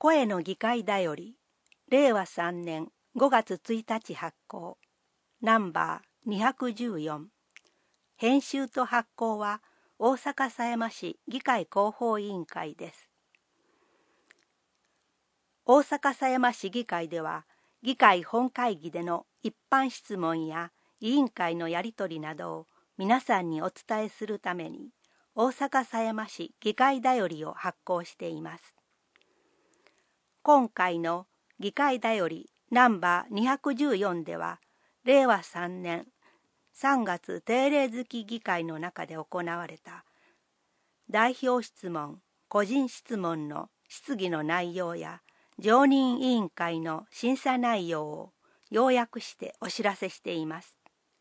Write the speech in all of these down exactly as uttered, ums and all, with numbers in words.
声の議会だより、れいわさんねんごがつついたち発行、ナンバーにひゃくじゅうよん。編集と発行は大阪狭山市議会広報委員会です。大阪狭山市議会では、議会本会議での一般質問や委員会のやり取りなどを皆さんにお伝えするために、大阪狭山市議会だよりを発行しています。今回の議会だよりナンバーにひゃくじゅうよんでは、れいわさんねんさんがつ定例月議会の中で行われた代表質問、個人質問の質疑の内容や常任委員会の審査内容を要約してお知らせしています。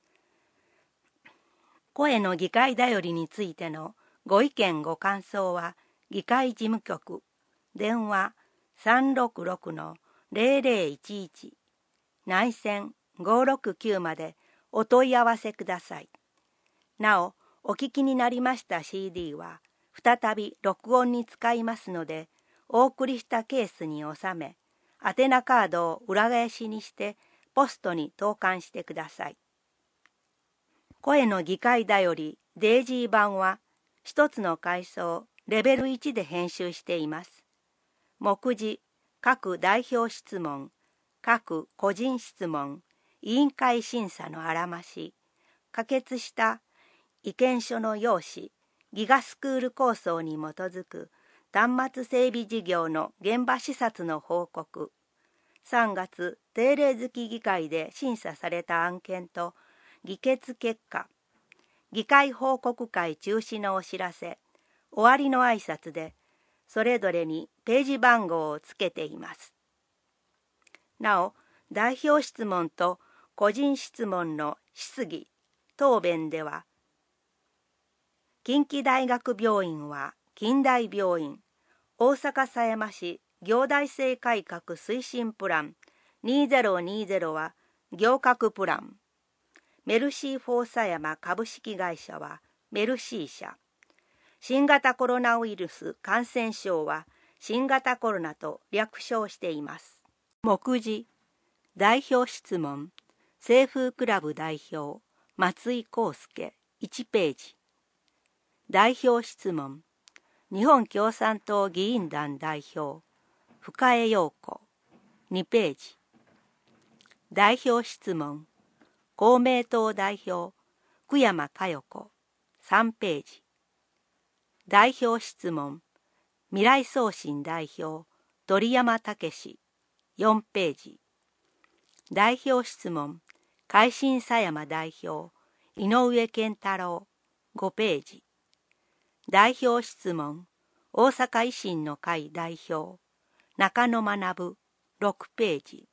声の議会だよりについてのご意見ご感想は、議会事務局電話 さんろくろくのぜろぜろいちいち 内線ごろくきゅうまでお問い合わせください。なお、お聞きになりました シーディー は再び録音に使いますので、お送りしたケースに収め、宛名カードを裏返しにしてポストに投函してください。声の議会だよりデイジー版は一つの階層レベルいちで編集しています。目次、各代表質問、各個人質問、委員会審査のあらまし、可決した意見書の要旨、ギガスクール構想に基づく端末整備事業の現場視察の報告、さんがつ定例月議会で審査された案件と議決結果、議会報告会中止のお知らせ、終わりの挨拶で、それぞれにページ番号をつけています。なお、代表質問と個人質問の質疑、答弁では、近畿大学病院は近代病院、大阪狭山市行大生改革推進プランにせんにじゅうは行革プラン、メルシーフォー狭山株式会社はメルシー社、新型コロナウイルス感染症は新型コロナと略称しています。目次、代表質問、清風クラブ代表、松井康介、いちページ。代表質問、日本共産党議員団代表、深江陽子、にページ。代表質問、公明党代表、久山佳代子、さんページ。代表質問、未来送信代表、鳥山武、よんページ。代表質問、改心狭山代表、井上健太郎、ごページ。代表質問、大阪維新の会代表、中野学、ろくページ。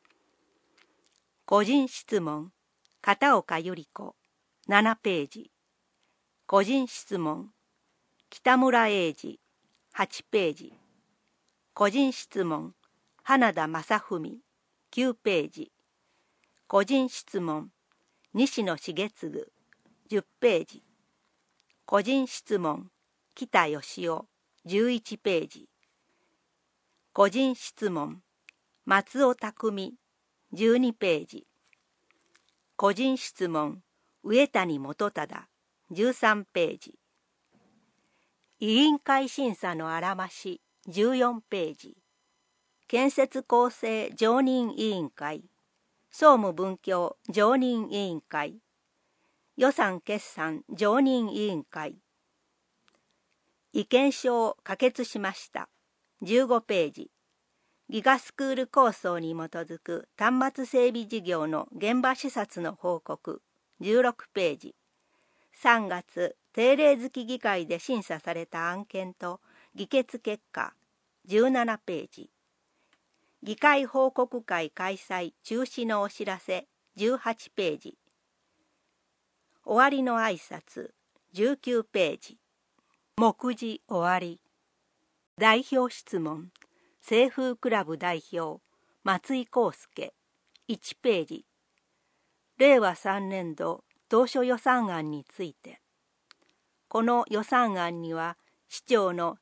個人質問、片岡百合子、ななページ。個人質問、北村英二、はちページ。個人質問、花田正文、きゅうページ。個人質問、西野重次、じゅっページ。個人質問、北義雄、じゅういちページ。個人質問、松尾匠、じゅうにページ。個人質問、上谷元忠、じゅうさんページ。委員会審査のあらまし、じゅうよんページ。建設構成常任委員会、総務文教常任委員会、予算決算常任委員会。意見書を可決しました。じゅうごページ。ギガスクール構想に基づく端末整備事業の現場視察の報告、じゅうろくページ。さんがつ定例月議会で審査された案件と議決結果、じゅうななページ。議会報告会開催中止のお知らせ、じゅうはちページ。終わりの挨拶、じゅうきゅうページ。目次終わり。代表質問、清風クラブ代表、松井康介、いちページ。れいわさんねんど当初予算案について。この予算案には、市長の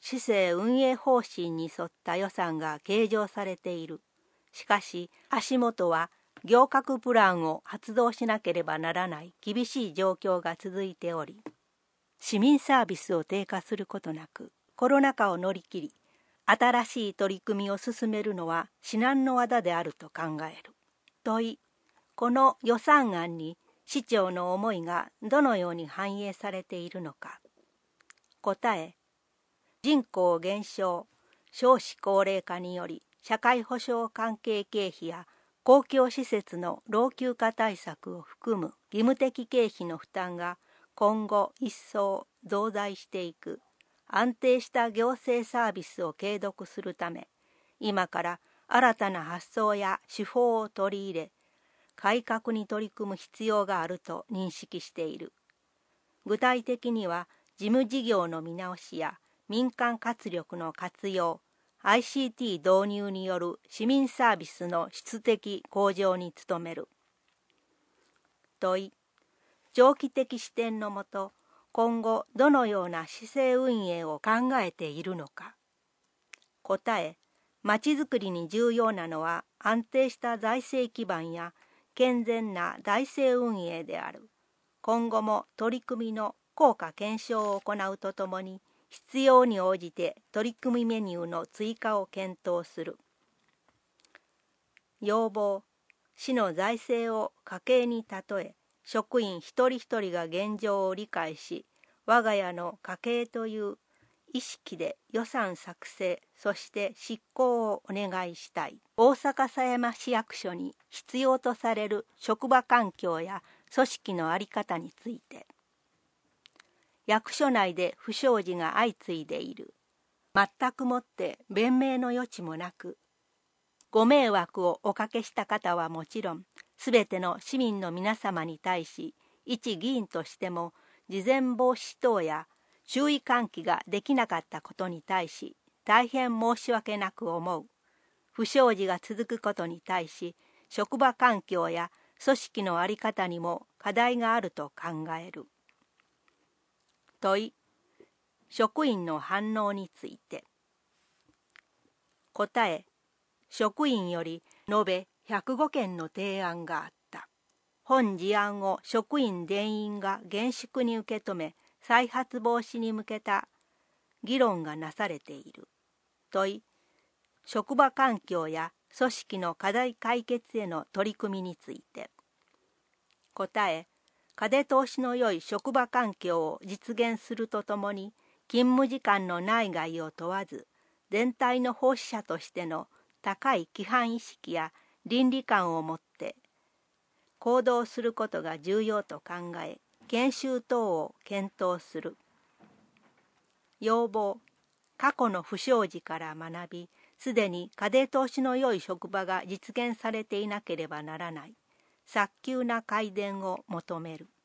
市政運営方針に沿った予算が計上されている。しかし足元は行革プランを発動しなければならない厳しい状況が続いており、市民サービスを低下することなくコロナ禍を乗り切り、新しい取り組みを進めるのは至難の業であると考える。問い、この予算案に市長の思いがどのように反映されているのか。答え、人口減少、少子高齢化により社会保障関係経費や公共施設の老朽化対策を含む義務的経費の負担が今後一層増大していく。安定した行政サービスを継続するため、今から新たな発想や手法を取り入れ、改革に取り組む必要があると認識している。具体的には、事務事業の見直しや民間活力の活用、アイシーティー 導入による市民サービスの質的向上に努める。問い、長期的視点のもと、今後どのような市政運営を考えているのか。答え、まちづくりに重要なのは安定した財政基盤や健全な財政運営である。今後も取り組みの効果検証を行うとともに、必要に応じて取り組みメニューの追加を検討する。要望、市の財政を家計に例え、職員一人一人が現状を理解し、我が家の家計という意識で予算作成、そして執行をお願いしたい。大阪狭山市役所に必要とされる職場環境や組織の在り方について。役所内で不祥事が相次いでいる。全くもって弁明の余地もなく、ご迷惑をおかけした方はもちろん、すべての市民の皆様に対し、一議員としても、事前防止等や注意喚起ができなかったことに対し、大変申し訳なく思う。不祥事が続くことに対し、職場環境や組織の在り方にも課題があると考える。問い、職員の反応について。答え、職員より延べひゃくごけんの提案があった。本事案を職員全員が厳粛に受け止め、再発防止に向けた議論がなされている。問い、職場環境や組織の課題解決への取り組みについて。答え、風通しの良い職場環境を実現するとともに、勤務時間の内外を問わず、全体の奉仕者としての高い規範意識や倫理観を持って行動することが重要と考え、研修等を検討する。要望、過去の不祥事から学び、すでに風通しの良い職場が実現されていなければならない。早急な改善を求める。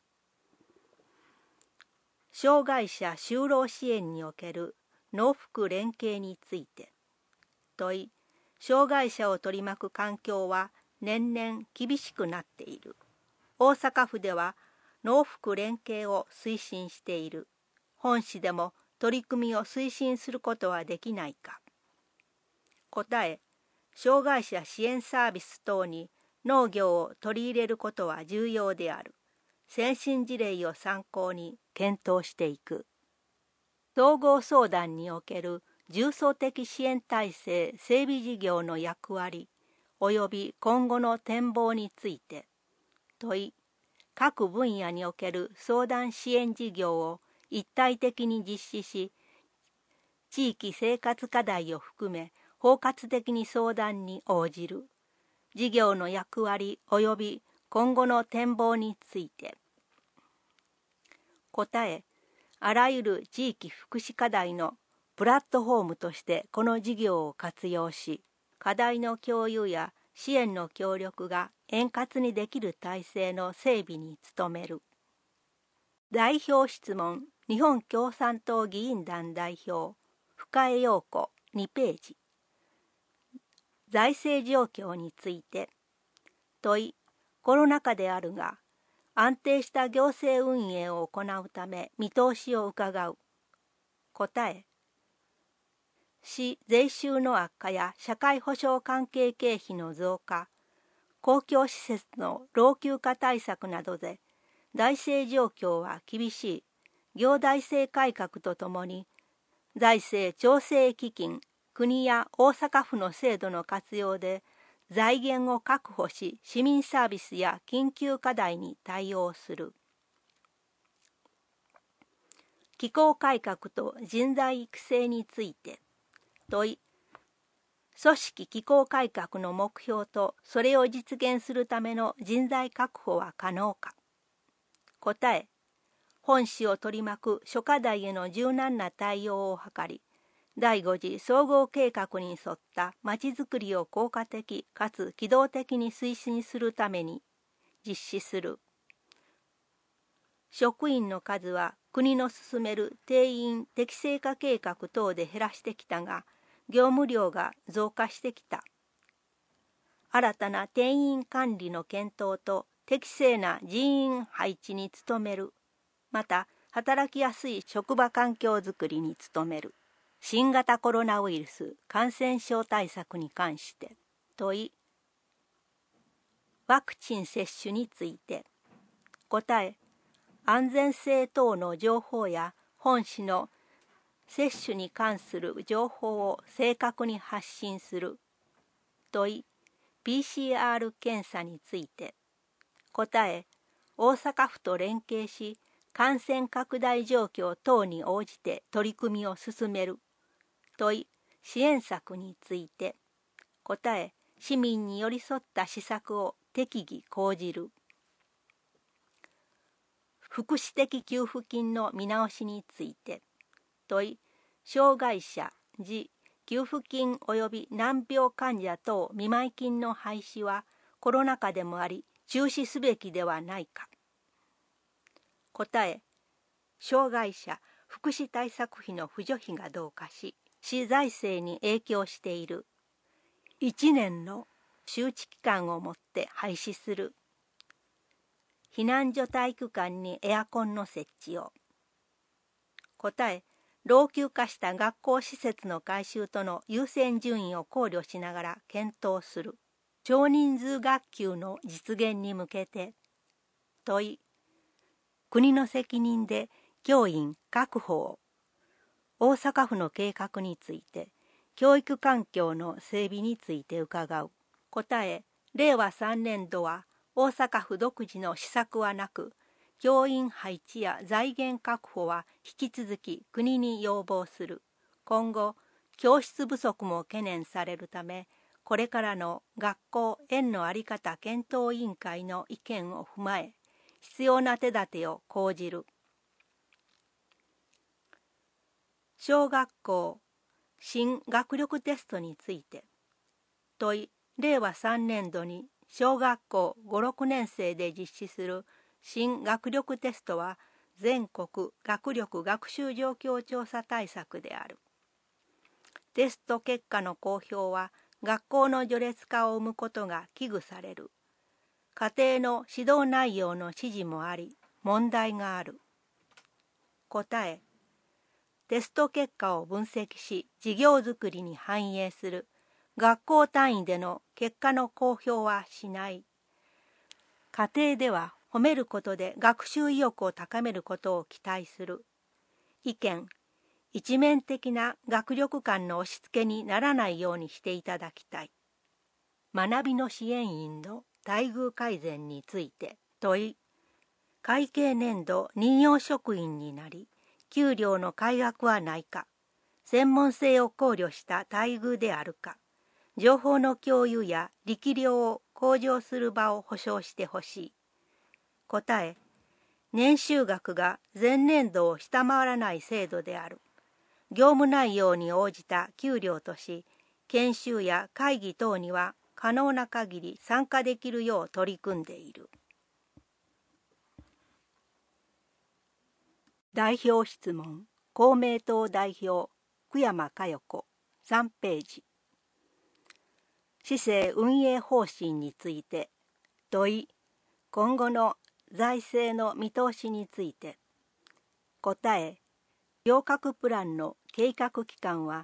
障害者就労支援における農福連携について。問い、障害者を取り巻く環境は年々厳しくなっている。大阪府では農福連携を推進している。本市でも取り組みを推進することはできないか。答え、障害者支援サービス等に農業を取り入れることは重要である。先進事例を参考に検討していく。総合相談における重層的支援体制整備事業の役割及び今後の展望について。問い、各分野における相談支援事業を一体的に実施し、地域生活課題を含め包括的に相談に応じる。事業の役割及び今後の展望について。答え、あらゆる地域福祉課題のプラットフォームとしてこの事業を活用し、課題の共有や支援の協力が円滑にできる体制の整備に努める。代表質問、日本共産党議員団代表、深江陽子にページ。財政状況について。問い、コロナ禍であるが、安定した行政運営を行うため見通しを伺う。答え、 市税収の悪化や社会保障関係経費の増加、公共施設の老朽化対策などで財政状況は厳しい。行財政改革とともに財政調整基金、国や大阪府の制度の活用で財源を確保し、市民サービスや緊急課題に対応する。機構改革と人材育成について問い、組織機構改革の目標とそれを実現するための人材確保は可能か。答え、本市を取り巻く諸課題への柔軟な対応を図り、第五次総合計画に沿ったまちづくりを効果的かつ機動的に推進するために実施する。職員の数は国の進める定員適正化計画等で減らしてきたが、業務量が増加してきた。新たな定員管理の検討と適正な人員配置に努める。また、働きやすい職場環境づくりに努める。新型コロナウイルス感染症対策に関して問い、ワクチン接種について答え、安全性等の情報や本市の接種に関する情報を正確に発信する。問い、ピーシーアール 検査について答え、大阪府と連携し、感染拡大状況等に応じて取り組みを進める。問い、支援策について答え、市民に寄り添った施策を適宜講じる。福祉的給付金の見直しについて問い、障害者、児、給付金及び難病患者等見舞金の廃止はコロナ禍でもあり中止すべきではないか。答え、障害者福祉対策費の扶助費が増加し、市財政に影響している。いちねんの周知期間をもって廃止する。避難所体育館にエアコンの設置を。答え、老朽化した学校施設の改修との優先順位を考慮しながら検討する。少人数学級の実現に向けて問い、国の責任で教員確保を。大阪府の計画について教育環境の整備について伺う。答え、れいわさんねん度は大阪府独自の施策はなく、教員配置や財源確保は引き続き国に要望する。今後、教室不足も懸念されるため、これからの学校園の在り方検討委員会の意見を踏まえ、必要な手立てを講じる。小学校新学力テストについて問い、れいわさんねん度に小学校ご、ろくねん生で実施する新学力テストは全国学力学習状況調査対策である。テスト結果の公表は学校の序列化を生むことが危惧される。家庭の指導内容の指示もあり、問題がある。答え、テスト結果を分析し、事業づくりに反映する。学校単位での結果の公表はしない。家庭では褒めることで学習意欲を高めることを期待する。意見、一面的な学力間の押し付けにならないようにしていただきたい。学びの支援員の待遇改善について問い、会計年度任用職員になり、給料の改額はないか、専門性を考慮した待遇であるか、情報の共有や力量を向上する場を保障してほしい。答え、年収額が前年度を下回らない制度である。業務内容に応じた給料とし、研修や会議等には可能な限り参加できるよう取り組んでいる。代表質問、公明党代表、久山佳代子、さんページ。市政運営方針について問い、今後の財政の見通しについて。答え、行革プランの計画期間は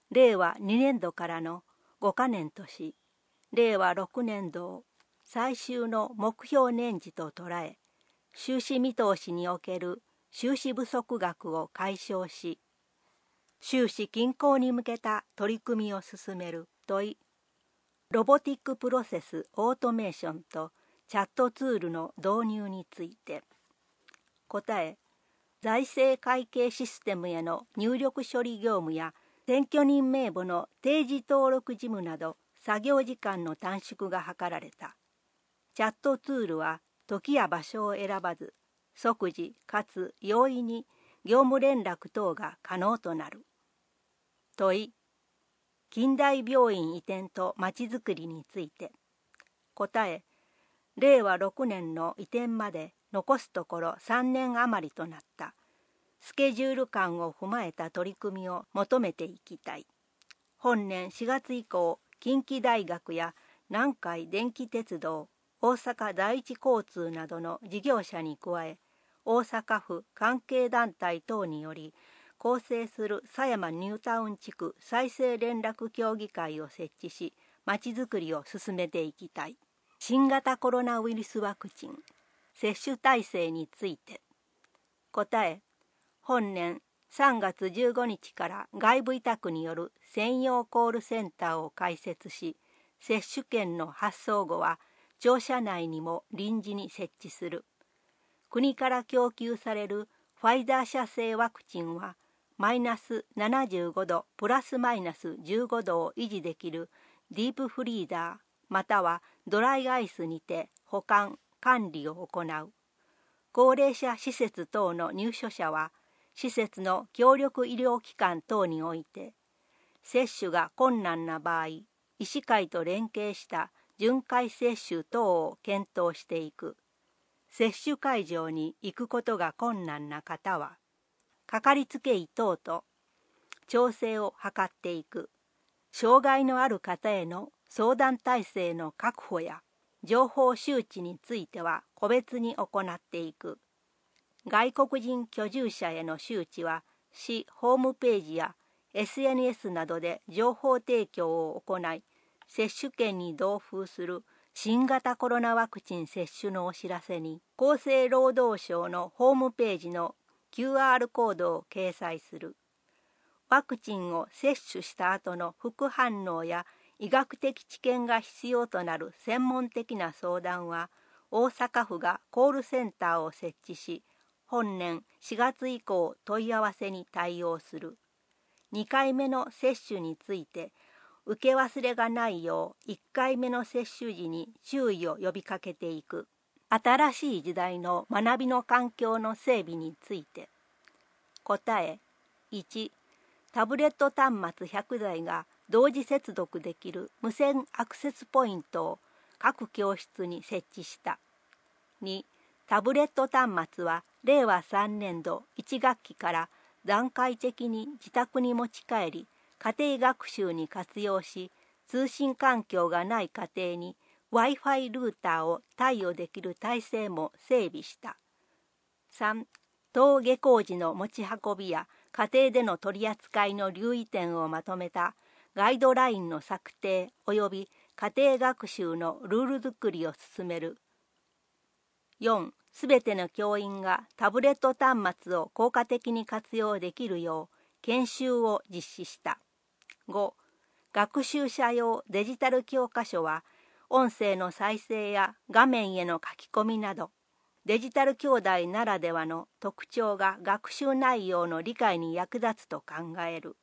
れいわにねんどからのごかねんとし、れいわろくねんどを最終の目標年次と捉え、収支見通しにおける収支不足額を解消し、収支均衡に向けた取り組みを進める問い、ロボティックプロセスオートメーションとチャットツールの導入について。答え、財政会計システムへの入力処理業務や選挙人名簿の定時登録事務など作業時間の短縮が図られた。チャットツールは時や場所を選ばず、即時かつ容易に業務連絡等が可能となる。問い、近代病院移転とまちづくりについて。答え、れいわろくねんの移転まで残すところさんねん余りとなった。スケジュール感を踏まえた取り組みを求めていきたい。本年しがつ以降、近畿大学や南海電気鉄道、大阪第一交通などの事業者に加え、大阪府関係団体等により構成する狭山ニュータウン地区再生連絡協議会を設置し、まちづくりを進めていきたい。新型コロナウイルスワクチン接種体制について。答え、本年さんがつじゅうごにちから外部委託による専用コールセンターを開設し、接種券の発送後は庁舎内にも臨時に設置する。国から供給されるファイザー社製ワクチンはマイナスななじゅうごどプラスマイナスじゅうごどを維持できるディープフリーザーまたはドライアイスにて保管・管理を行う。高齢者施設等の入所者は施設の協力医療機関等において接種が困難な場合、医師会と連携した巡回接種等を検討していく。接種会場に行くことが困難な方は、かかりつけ医等と調整を図っていく。障害のある方への相談体制の確保や情報周知については個別に行っていく。外国人居住者への周知は市ホームページや エスエヌエス などで情報提供を行い、接種券に同封する新型コロナワクチン接種のお知らせに厚生労働省のホームページの キューアール コードを掲載する。ワクチンを接種した後の副反応や医学的知見が必要となる専門的な相談は大阪府がコールセンターを設置し、本年しがつ以降問い合わせに対応する。にかいめの接種について受け忘れがないよういっかいめの接種時に注意を呼びかけていく。新しい時代の学びの環境の整備について。答え、いち、タブレット端末ひゃくだいが同時接続できる無線アクセスポイントを各教室に設置した。に、タブレット端末はれいわさんねんどいちがっきから段階的に自宅に持ち帰り、家庭学習に活用し、通信環境がない家庭に Wi-Fi ルーターを貸与できる体制も整備した。さん、登下校時の持ち運びや家庭での取り扱いの留意点をまとめたガイドラインの策定及び家庭学習のルール作りを進める。よん、すべての教員がタブレット端末を効果的に活用できるよう研修を実施した。ご、学習者用デジタル教科書は音声の再生や画面への書き込みなどデジタル教材ならではの特徴が学習内容の理解に役立つと考える。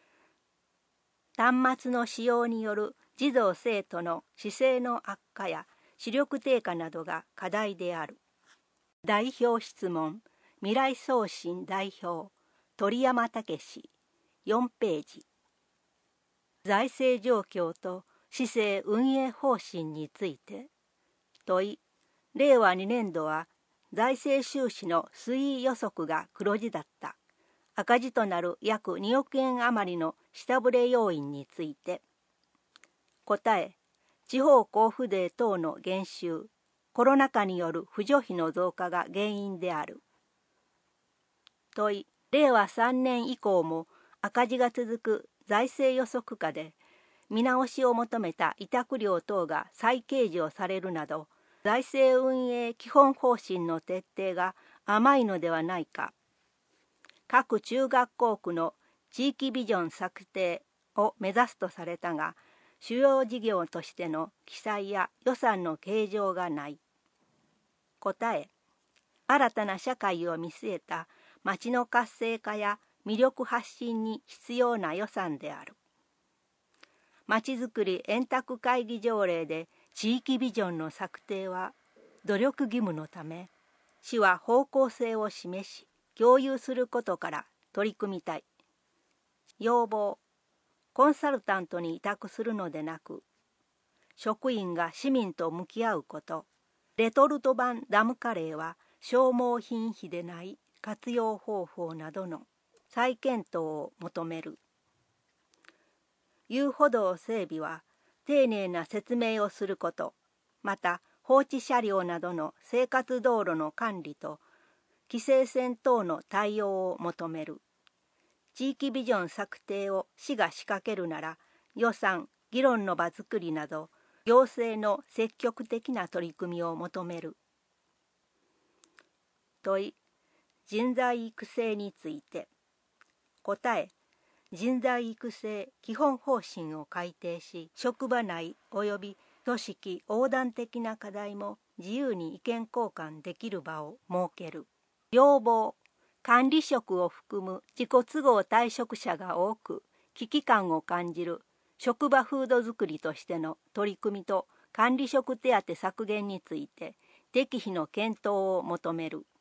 端末の使用による児童生徒の姿勢の悪化や視力低下などが課題である。代表質問、未来送信代表、鳥山武史、よんページ。財政状況と市政運営方針について。問い、れいわにねんどは財政収支の推移予測が黒字だった。赤字となる約におくえん余りの下振れ要因について。答え、地方交付税等の減収、コロナ禍による扶助費の増加が原因である。問い、れいわさんねん以降も赤字が続く財政予測下で見直しを求めた委託料等が再計上されるなど、財政運営基本方針の徹底が甘いのではないか。各中学校区の地域ビジョン策定を目指すとされたが、主要事業としての記載や予算の計上がない。答え、新たな社会を見据えた町の活性化や魅力発信に必要な予算である。まちづくり円卓会議条例で地域ビジョンの策定は努力義務のため、市は方向性を示し共有することから取り組みたい。要望、コンサルタントに委託するのでなく、職員が市民と向き合うこと。レトルト版ダムカレーは消耗品費でない活用方法などの再検討を求める。遊歩道整備は丁寧な説明をすること、また放置車両などの生活道路の管理と規制線等の対応を求める。地域ビジョン策定を市が仕掛けるなら、予算、議論の場づくりなど、行政の積極的な取り組みを求める。問い、人材育成について。答え、人材育成基本方針を改定し、職場内及び組織横断的な課題も自由に意見交換できる場を設ける。要望、管理職を含む自己都合退職者が多く危機感を感じる職場風土づくりとしての取り組みと管理職手当削減について適否の検討を求める。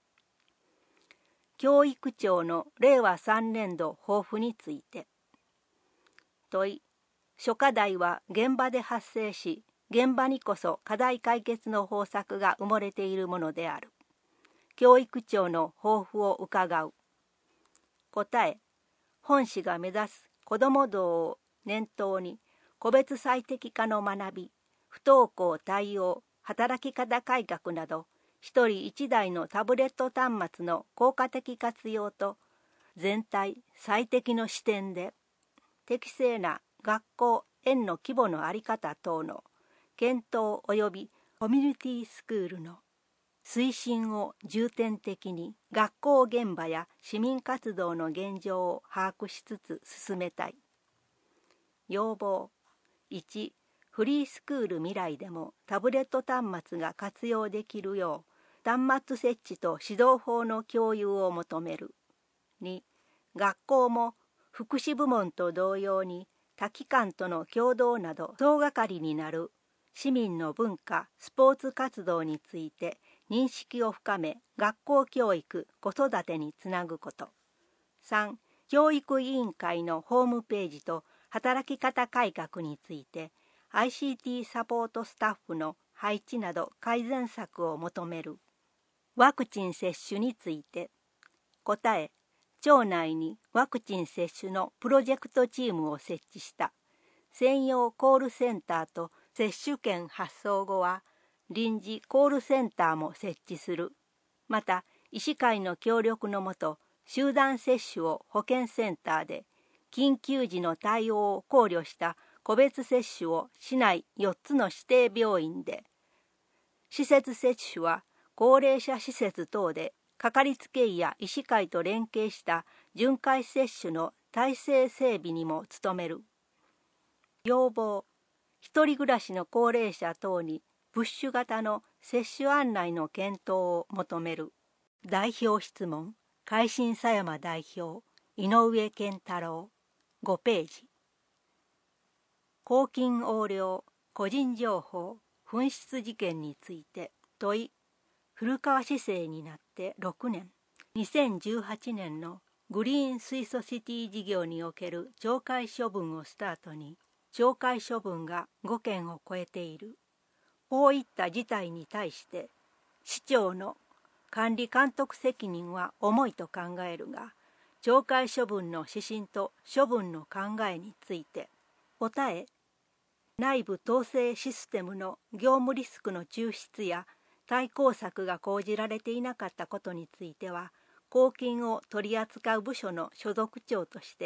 教育庁のれいわさんねんど抱負について。問い、諸課題は現場で発生し、現場にこそ課題解決の方策が埋もれているものである。教育庁の抱負を伺う。答え、本市が目指す子ども道を念頭に、個別最適化の学び、不登校対応、働き方改革など、一人一台のタブレット端末の効果的活用と、全体最適の視点で、適正な学校園の規模の在り方等の検討及びコミュニティスクールの推進を重点的に学校現場や市民活動の現状を把握しつつ進めたい。要望、いち、フリースクール未来でもタブレット端末が活用できるよう端末設置と指導法の共有を求める。に、学校も福祉部門と同様に他機関との協働など総がかりになる市民の文化・スポーツ活動について認識を深め、学校教育・子育てにつなぐこと。さん、教育委員会のホームページと働き方改革について アイシーティー サポートスタッフの配置など改善策を求める。ワクチン接種について。答え、庁内にワクチン接種のプロジェクトチームを設置した。専用コールセンターと接種券発送後は臨時コールセンターも設置する。また、医師会の協力のもと、集団接種を保健センターで、緊急時の対応を考慮した個別接種を市内よっつの指定病院で、施設接種は高齢者施設等で、かかりつけ医や医師会と連携した巡回接種の体制整備にも努める。要望、一人暮らしの高齢者等に、プッシュ型の接種案内の検討を求める。代表質問、海進狭山代表、井上健太郎、ごページ。公金横領、個人情報、紛失事件について問い、古川市政になってろくねん、にせんじゅうはちねんのグリーン水素シティ事業における懲戒処分をスタートに、懲戒処分がごけんを超えている。こういった事態に対して、市長の管理監督責任は重いと考えるが、懲戒処分の指針と処分の考えについて、答え、内部統制システムの業務リスクの抽出や対抗策が講じられていなかったことについては、公金を取り扱う部署の所属長として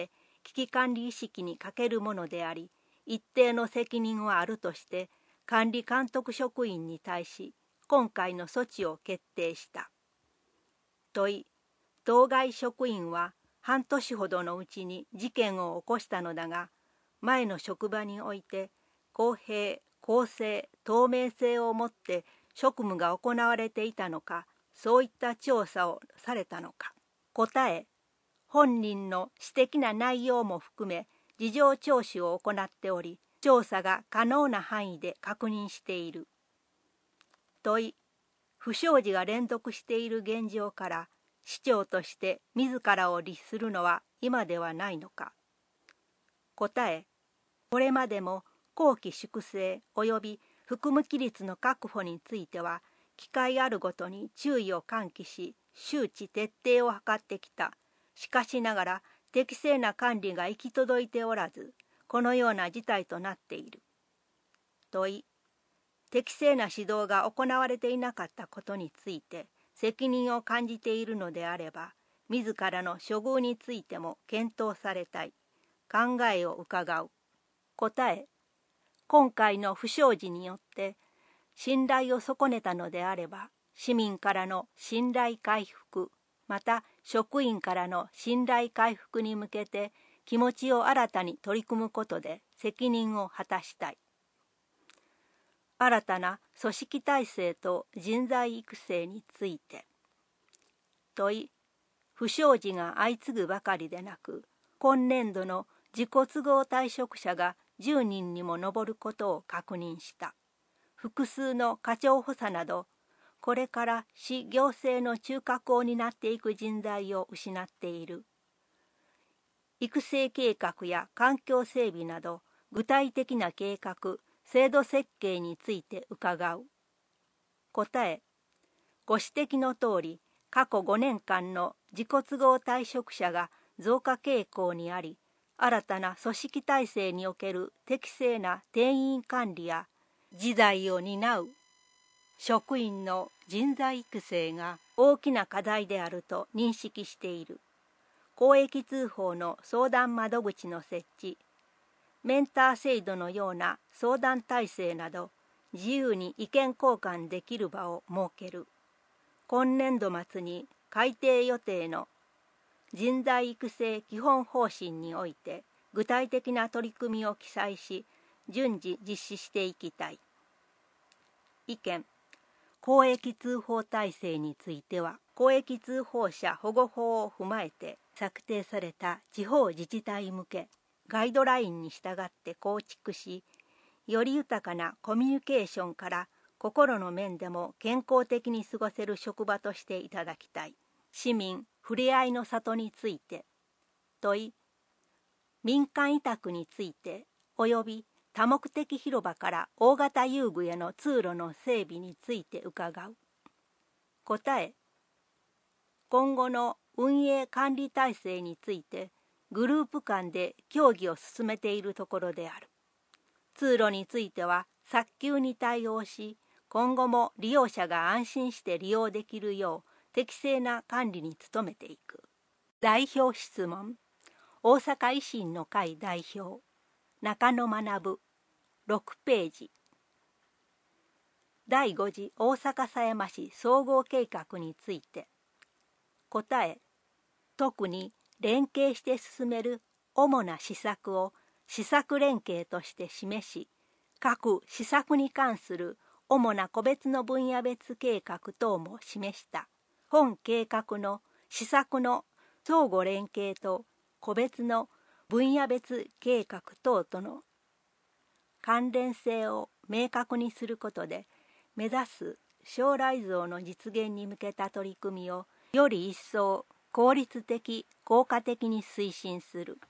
危機管理意識に欠けるものであり、一定の責任はあるとして管理監督職員に対し今回の措置を決定した。問い、当該職員は半年ほどのうちに事件を起こしたのだが、前の職場において公平、公正、透明性をもって職務が行われていたのか、そういった調査をされたのか。答え、本人の私的な内容も含め事情聴取を行っており、調査が可能な範囲で確認している。問い、不祥事が連続している現状から市長として自らを律するのは今ではないのか。答え、これまでも綱紀粛正及び含む規律の確保については機会あるごとに注意を喚起し周知徹底を図ってきた。しかしながら適正な管理が行き届いておらず、このような事態となっている。問い、適正な指導が行われていなかったことについて責任を感じているのであれば、自らの処遇についても検討されたい。考えを伺う。答え、今回の不祥事によって信頼を損ねたのであれば、市民からの信頼回復、また職員からの信頼回復に向けて気持ちを新たに取り組むことで責任を果たしたい。新たな組織体制と人材育成について。問い、不祥事が相次ぐばかりでなく、今年度の自己都合退職者がじゅうにんにも上ることを確認した。複数の課長補佐など、これから市行政の中核を担っていく人材を失っている。育成計画や環境整備など、具体的な計画、制度設計について伺う。答え、ご指摘の通り、過去ごねんかんの自己都合退職者が増加傾向にあり、新たな組織体制における適正な定員管理や次代を担う職員の人材育成が大きな課題であると認識している。公益通報の相談窓口の設置、メンター制度のような相談体制など、自由に意見交換できる場を設ける。今年度末に改定予定の人材育成基本方針において具体的な取り組みを記載し、順次実施していきたい。意見、公益通報体制については、公益通報者保護法を踏まえて策定された地方自治体向けガイドラインに従って構築し、より豊かなコミュニケーションから心の面でも健康的に過ごせる職場としていただきたい。市民ふれあいの里について。問い、民間委託について及び多目的広場から大型遊具への通路の整備について伺う。答え、今後の運営管理体制についてグループ間で協議を進めているところである。通路については早急に対応し、今後も利用者が安心して利用できるよう適正な管理に努めていく。代表質問。大阪維新の会代表中野学、ろくページ。だいご次大阪狭山市総合計画について。答え、特に連携して進める主な施策を施策連携として示し、各施策に関する主な個別の分野別計画等も示した。本計画の施策の相互連携と個別の分野別計画等との関連性を明確にすることで、目指す将来像の実現に向けた取り組みをより一層効率的・効果的に推進する。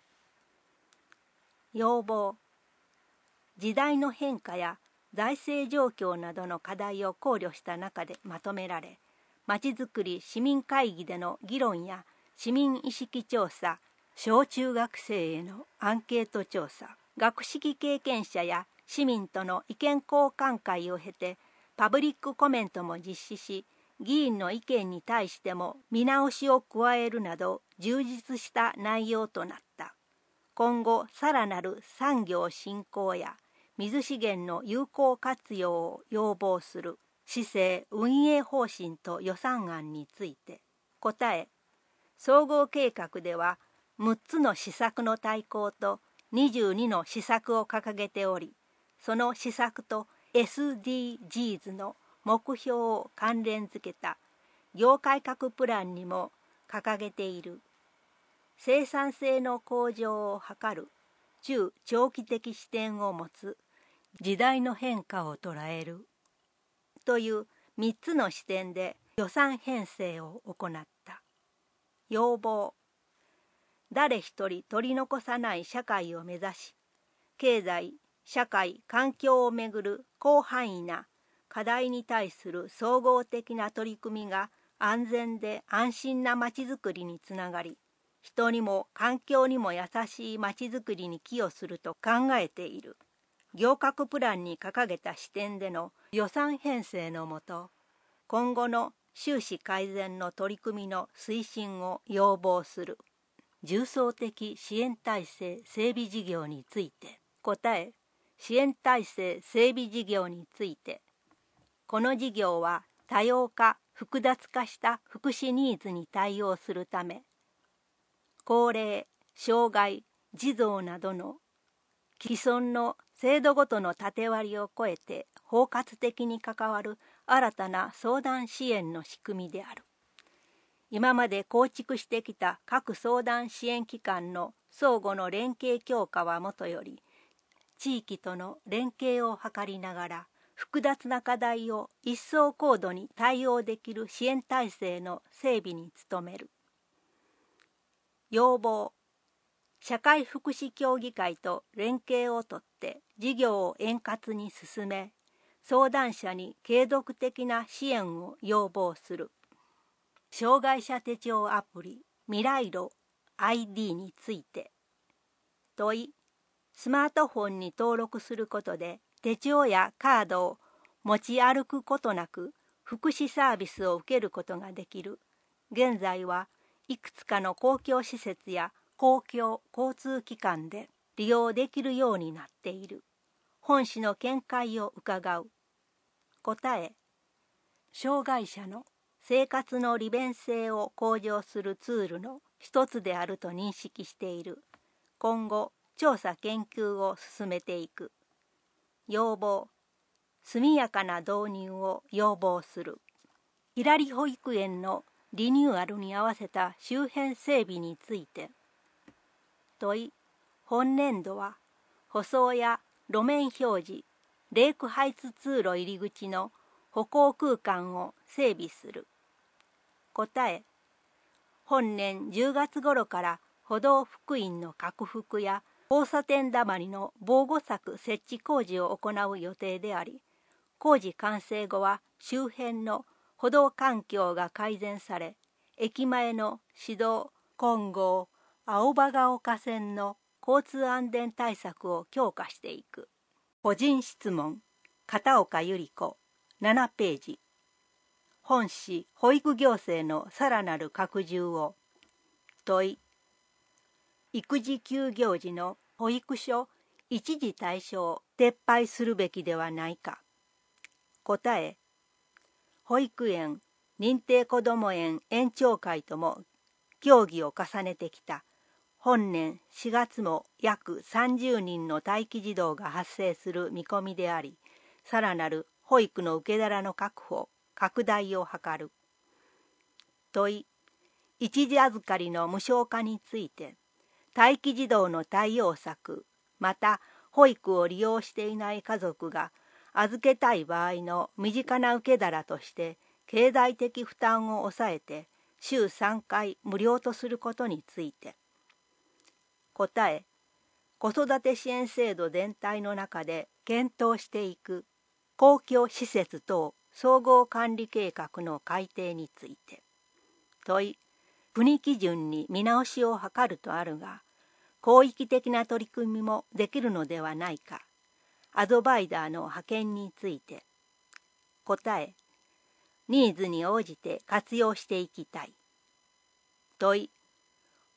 要望。時代の変化や財政状況などの課題を考慮した中でまとめられ、まちづくり市民会議での議論や市民意識調査、小中学生へのアンケート調査、学識経験者や市民との意見交換会を経て、パブリックコメントも実施し、議員の意見に対しても見直しを加えるなど充実した内容となった。 今後さらなる産業振興や水資源の有効活用を要望する市政運営方針と予算案について答え、総合計画ではむっつの施策の大綱とにじゅうにの施策を掲げており、その施策と エスディージーズ の目標を関連づけた業改革プランにも掲げている。生産性の向上を図る中長期的視点を持つ時代の変化を捉えるというみっつの視点で予算編成を行った。要望、誰一人取り残さない社会を目指し、経済、社会、環境をめぐる広範囲な課題に対する総合的な取り組みが安全で安心なまちづくりにつながり、人にも環境にも優しいまちづくりに寄与すると考えている。行革プランに掲げた視点での予算編成のもと、今後の収支改善の取り組みの推進を要望する重層的支援体制整備事業について答え、支援体制整備事業について、この事業は多様化複雑化した福祉ニーズに対応するため、高齢、障害、児童などの既存の制度ごとの縦割りを超えて包括的に関わる新たな相談支援の仕組みである。今まで構築してきた各相談支援機関の相互の連携強化はもとより、地域との連携を図りながら複雑な課題を一層高度に対応できる支援体制の整備に努める。要望、社会福祉協議会と連携をとって事業を円滑に進め、相談者に継続的な支援を要望する。障害者手帳アプリ未来路 アイディー について問い、スマートフォンに登録することで手帳やカードを持ち歩くことなく福祉サービスを受けることができる。現在はいくつかの公共施設や公共交通機関で利用できるようになっている。本誌の見解を伺う。答え、障害者の生活の利便性を向上するツールの一つであると認識している。今後、調査研究を進めていく。要望、速やかな導入を要望する。ひらり保育園のリニューアルに合わせた周辺整備について問い、本年度は舗装や路面表示、レイクハイツ通路入り口の歩行空間を整備する。答え、本年じゅうがつ頃から歩道幅員の拡幅や交差点だまりの防護柵設置工事を行う予定であり、工事完成後は周辺の歩道環境が改善され、駅前の市道金剛青葉ヶ丘線の交通安全対策を強化していく。個人質問、片岡百合子、ななページ。本誌保育行政のさらなる拡充を。問い、育児休業時の保育所一時対象撤廃するべきではないか。答え、保育園、認定こども園園長会とも協議を重ねてきた。本年しがつも約さんじゅうにんの待機児童が発生する見込みであり、さらなる保育の受け皿の確保、拡大を図る。問い、一時預かりの無償化について、待機児童の対応策、また保育を利用していない家族が預けたい場合の身近な受け皿として経済的負担を抑えて週さんかい無料とすることについて。答え、子育て支援制度全体の中で検討していく公共施設等総合管理計画の改定について。問い、国基準に見直しを図るとあるが、広域的な取り組みもできるのではないか。アドバイザーの派遣について。答え、ニーズに応じて活用していきたい。問い、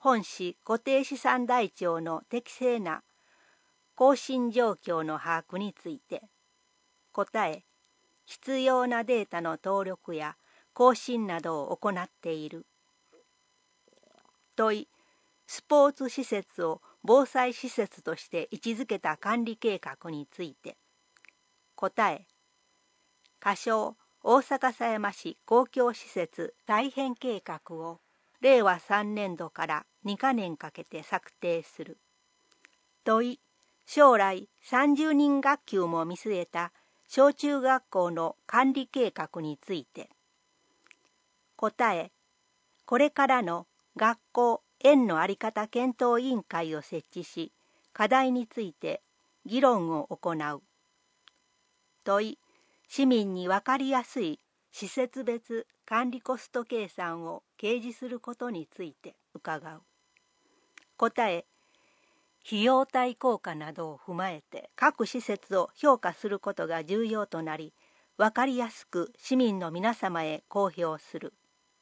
本市固定資産台帳の適正な更新状況の把握について。答え、必要なデータの登録や更新などを行っている。問い、スポーツ施設を防災施設として位置づけた管理計画について。答え、仮称大阪狭山市公共施設再編計画をれいわさんねんどからにかねんかけて策定する。問い、将来さんじゅうにん学級も見据えた小中学校の管理計画について。答え、これからの学校園の在り方検討委員会を設置し、課題について議論を行う。問い、市民に分かりやすい施設別管理コスト計算を掲示することについて伺う。答え、費用対効果などを踏まえて各施設を評価することが重要となり、分かりやすく市民の皆様へ公表する。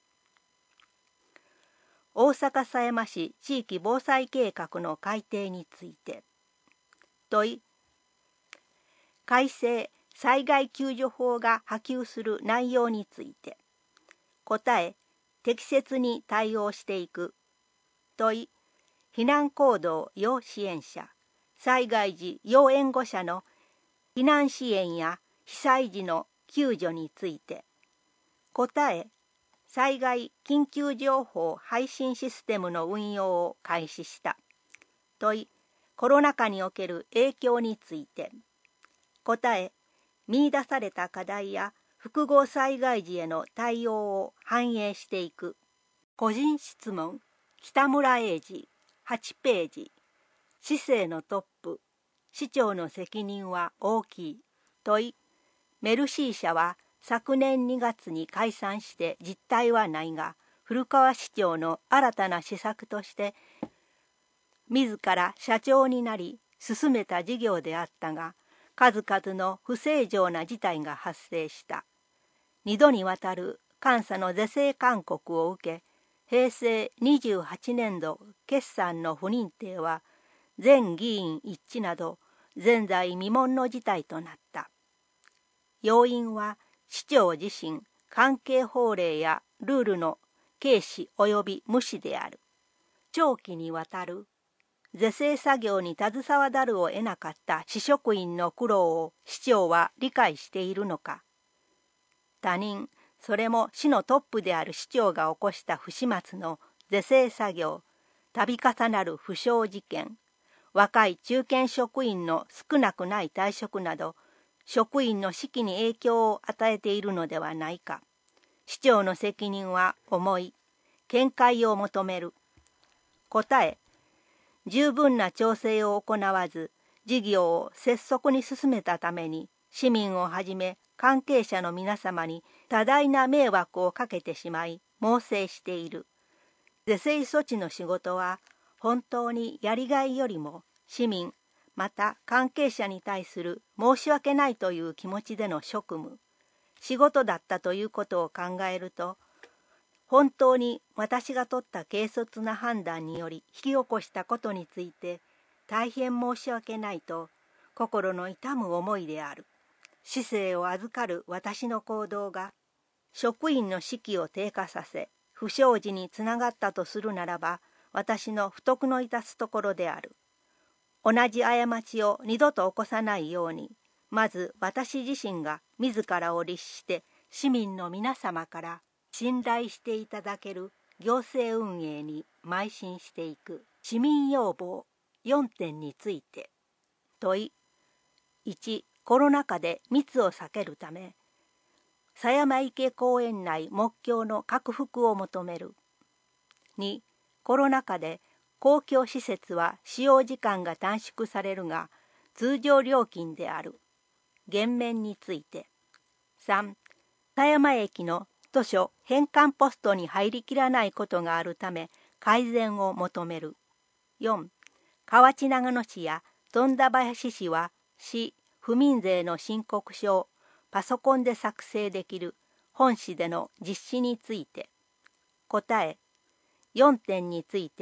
大阪狭山市地域防災計画の改定について。問い、改正災害救助法が波及する内容について。答え、適切に対応していく。問い、避難行動要支援者、災害時要援護者の避難支援や被災時の救助について。答え、災害緊急情報配信システムの運用を開始した。問い、コロナ禍における影響について。答え、見出された課題や複合災害時への対応を反映していく。個人質問、北村英二、はちページ。市政のトップ、市長の責任は大きい。問い、メルシー社は昨年にがつに解散して実態はないが、古川市長の新たな施策として自ら社長になり進めた事業であったが、数々の不正常な事態が発生した。二度にわたる監査の是正勧告を受け、へいせいにじゅうはちねんど決算の不認定は全議員一致など前代未聞の事態となった。要因は市長自身、関係法令やルールの軽視及び無視である。長期にわたる是正作業に携わざるを得なかった市職員の苦労を市長は理解しているのか。他人、それも市のトップである市長が起こした不始末の是正作業、度重なる不祥事件、若い中堅職員の少なくない退職など、職員の士気に影響を与えているのではないか。市長の責任は重い。見解を求める。答え、十分な調整を行わず、事業を拙速に進めたために、市民をはじめ関係者の皆様に多大な迷惑をかけてしまい、猛省している。是正措置の仕事は、本当にやりがいよりも、市民、また関係者に対する申し訳ないという気持ちでの職務、仕事だったということを考えると、本当に私が取った軽率な判断により引き起こしたことについて大変申し訳ないと心の痛む思いである。市政を預かる私の行動が職員の士気を低下させ、不祥事につながったとするならば、私の不徳の致すところである。同じ過ちを二度と起こさないように、まず私自身が自らを律して市民の皆様から信頼していただける行政運営に邁進していく。市民要望よんてんについて。問い、いち、コロナ禍で密を避けるため、狭山池公園内目標の拡幅を求める。に、コロナ禍で公共施設は使用時間が短縮されるが、通常料金である。減免について。さん、狭山駅の図書返還ポストに入りきらないことがあるため改善を求める。よん、河内長野市や富田林市は市府民税の申告書をパソコンで作成できる本市での実施について。答え、よんてんについて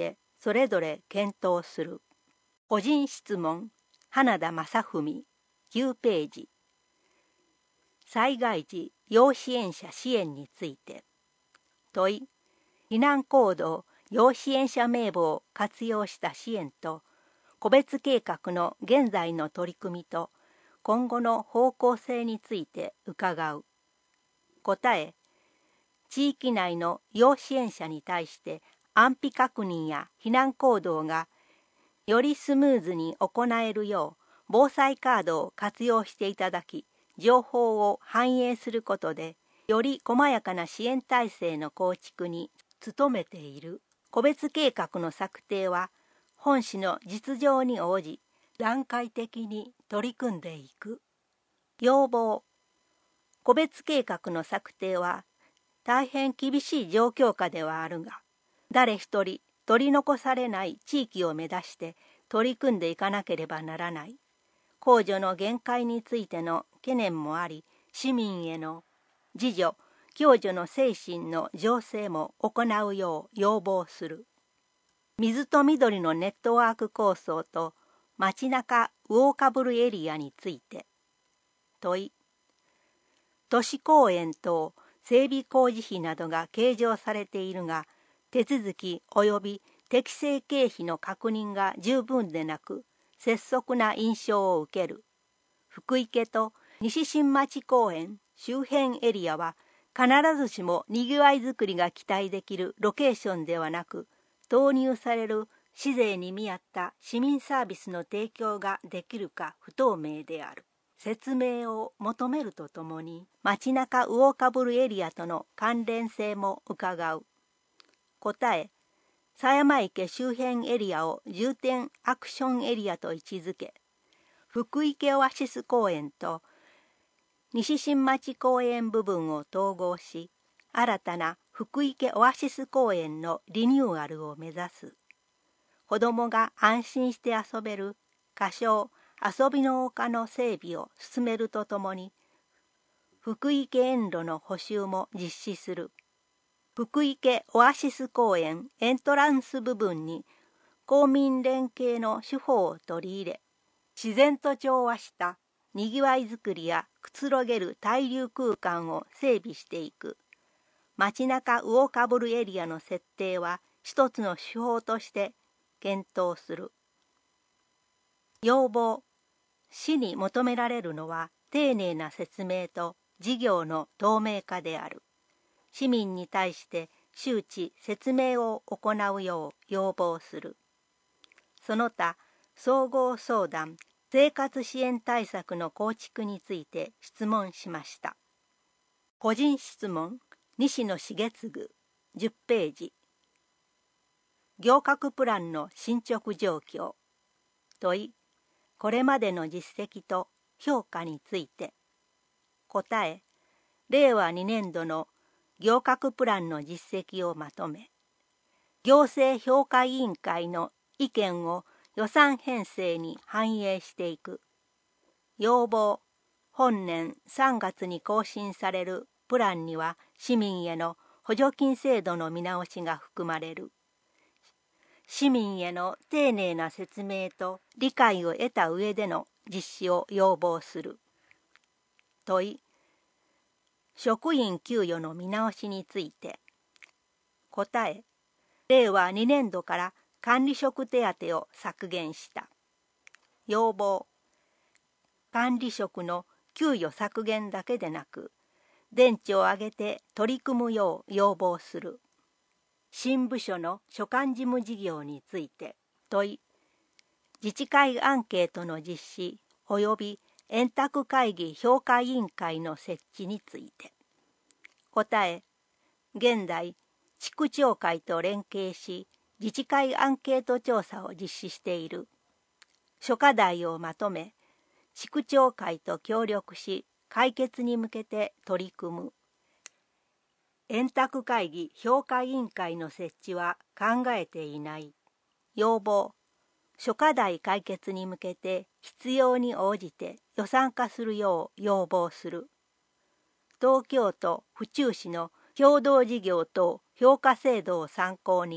それぞれ検討する。個人質問、花田正文、きゅうページ。災害時要支援者支援について。問い、避難行動要支援者名簿を活用した支援と、個別計画の現在の取り組みと、今後の方向性について伺う。答え、地域内の要支援者に対して安否確認や避難行動がよりスムーズに行えるよう、防災カードを活用していただき、情報を反映することで、より細やかな支援体制の構築に努めている。個別計画の策定は、本市の実情に応じ、段階的に取り組んでいく。要望。個別計画の策定は、大変厳しい状況下ではあるが、誰一人取り残されない地域を目指して取り組んでいかなければならない。公助の限界についての懸念もあり、市民への自助・共助の精神の醸成も行うよう要望する。水と緑のネットワーク構想と街中魚かぶるエリアについて。問い、都市公園等整備工事費などが計上されているが、手続き及び適正経費の確認が十分でなく、拙速な印象を受ける。福井家と西新町公園周辺エリアは、必ずしもにぎわいづくりが期待できるロケーションではなく、投入される市税に見合った市民サービスの提供ができるか不透明である。説明を求めるとともに、街中魚かぶるエリアとの関連性も伺う。答え、狭山池周辺エリアを重点アクションエリアと位置づけ、福井家オアシス公園と西新町公園部分を統合し、新たな福井家オアシス公園のリニューアルを目指す。子どもが安心して遊べる仮称遊びの丘の整備を進めるとともに、福井家園路の補修も実施する。福井家オアシス公園エントランス部分に公民連携の手法を取り入れ、自然と調和したにぎわいづくりやくつろげる滞留空間を整備していく。街中魚かぶるエリアの設定は一つの手法として検討する。要望。市に求められるのは丁寧な説明と事業の透明化である。市民に対して周知説明を行うよう要望する。その他、総合相談、生活支援対策の構築について質問しました。個人質問、西野重次、じゅっページ。行革プランの進捗状況。問い、これまでの実績と評価について。答え、れいわにねんどの行革プランの実績をまとめ、行政評価委員会の意見を予算編成に反映していく。要望、本年さんがつに更新されるプランには市民への補助金制度の見直しが含まれる。市民への丁寧な説明と理解を得た上での実施を要望する。問い、職員給与の見直しについて。答え、れいわにねんどから管理職手当を削減した。要望、管理職の給与削減だけでなく、電池を挙げて取り組むよう要望する。新部署の所管事務事業について。問い、自治会アンケートの実施及び円卓会議評価委員会の設置について。答え、現在、地区長会と連携し、自治会アンケート調査を実施している。諸課題をまとめ、地区長会と協力し、解決に向けて取り組む。円卓会議評価委員会の設置は考えていない。要望、諸課題解決に向けて必要に応じて予算化するよう要望する。東京都府中市の共同事業等評価制度を参考に、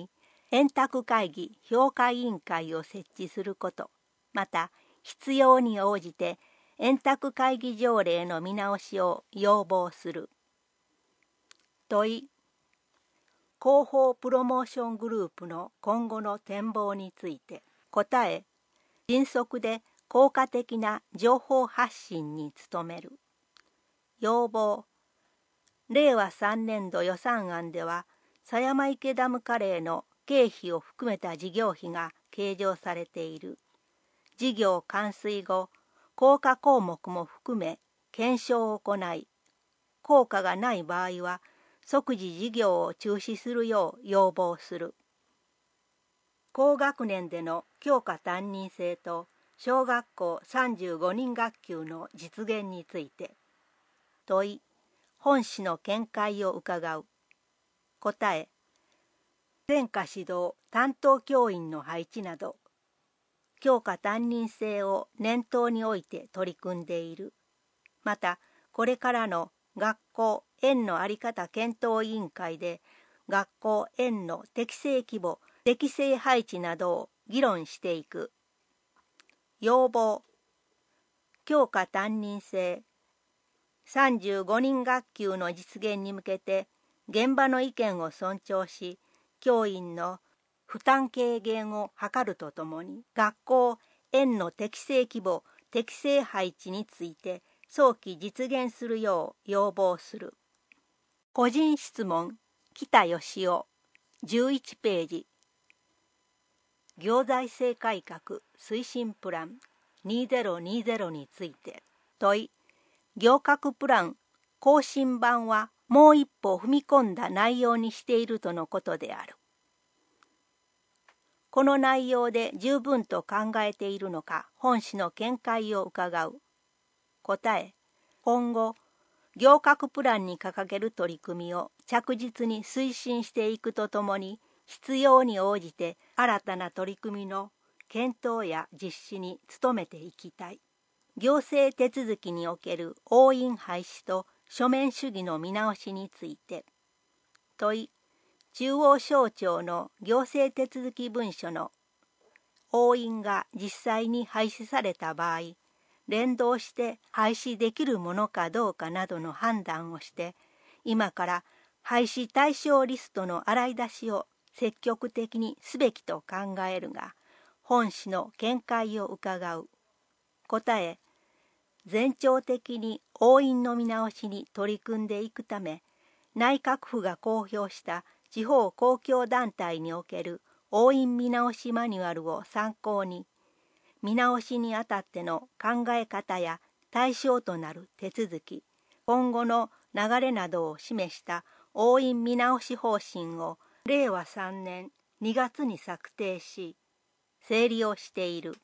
円卓会議評価委員会を設置すること、また必要に応じて円卓会議条例の見直しを要望する。問い、広報プロモーショングループの今後の展望について。答え、迅速で効果的な情報発信に努める。要望、れいわさんねんど予算案では、狭山池ダムカレーの経費を含めた事業費が計上されている。事業完遂後、効果項目も含め検証を行い、効果がない場合は即時事業を中止するよう要望する。高学年での教科担任制と小学校さんじゅうごにん学級の実現について。問い、本市の見解を伺う。答え、専科指導担当教員の配置など、教科担任制を念頭に置いて取り組んでいる。また、これからの学校園の在り方検討委員会で、学校園の適正規模、適正配置などを議論していく。要望、教科担任制、さんじゅうごにん学級の実現に向けて、現場の意見を尊重し、教員の負担軽減を図るとともに、学校園の適正規模、適正配置について早期実現するよう要望する。個人質問、北義夫、じゅういちページ。行財政改革推進プランにせんにじゅうについて。問い、行革プラン更新版はもう一歩踏み込んだ内容にしているとのことである。この内容で十分と考えているのか、本市の見解を伺う。答え、今後、行革プランに掲げる取り組みを着実に推進していくとともに、必要に応じて新たな取り組みの検討や実施に努めていきたい。行政手続きにおける押印廃止と書面主義の見直しについて。問い、中央省庁の行政手続き文書の押印が実際に廃止された場合、連動して廃止できるものかどうかなどの判断をして、今から廃止対象リストの洗い出しを積極的にすべきと考えるが、本市の見解を伺う。答え、全庁的に押印の見直しに取り組んでいくため、内閣府が公表した地方公共団体における押印見直しマニュアルを参考に、見直しにあたっての考え方や対象となる手続き、今後の流れなどを示した押印見直し方針をれいわさんねんにがつに策定し、整理をしている。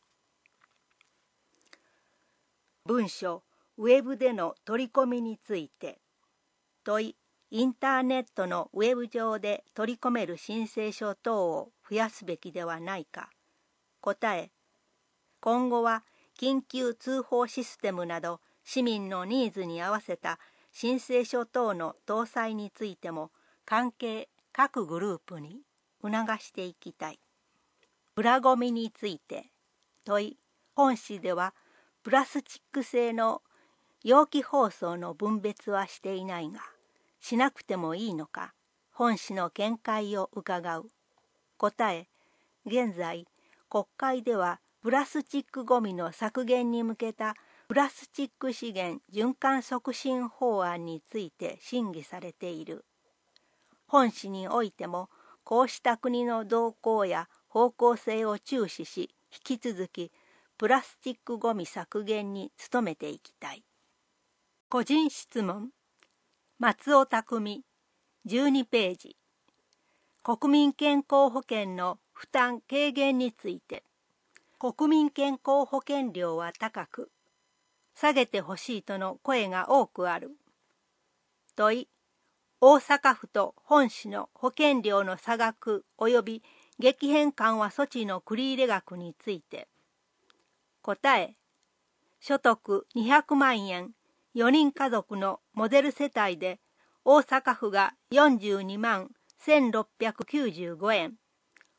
文書、ウェブでの取り込みについて。問い、インターネットのウェブ上で取り込める申請書等を増やすべきではないか。答え、今後は緊急通報システムなど市民のニーズに合わせた申請書等の搭載についても関係各グループに促していきたい。プラゴミについて。問い、本市ではプラスチック製の容器包装の分別はしていないが、しなくてもいいのか、本市の見解を伺う。答え、現在、国会ではプラスチックごみの削減に向けたプラスチック資源循環促進法案について審議されている。本市においても、こうした国の動向や方向性を注視し、引き続きプラスチックごみ削減に努めていきたい。個人質問、松尾匠、じゅうにページ。国民健康保険の負担軽減について。国民健康保険料は高く、下げてほしいとの声が多くある。問い、大阪府と本市の保険料の差額及び激変緩和措置の繰入額について。答え、所得にひゃくまんえん、よにん家族のモデル世帯で大阪府がよんじゅうにまんせんろっぴゃくきゅうじゅうごえん、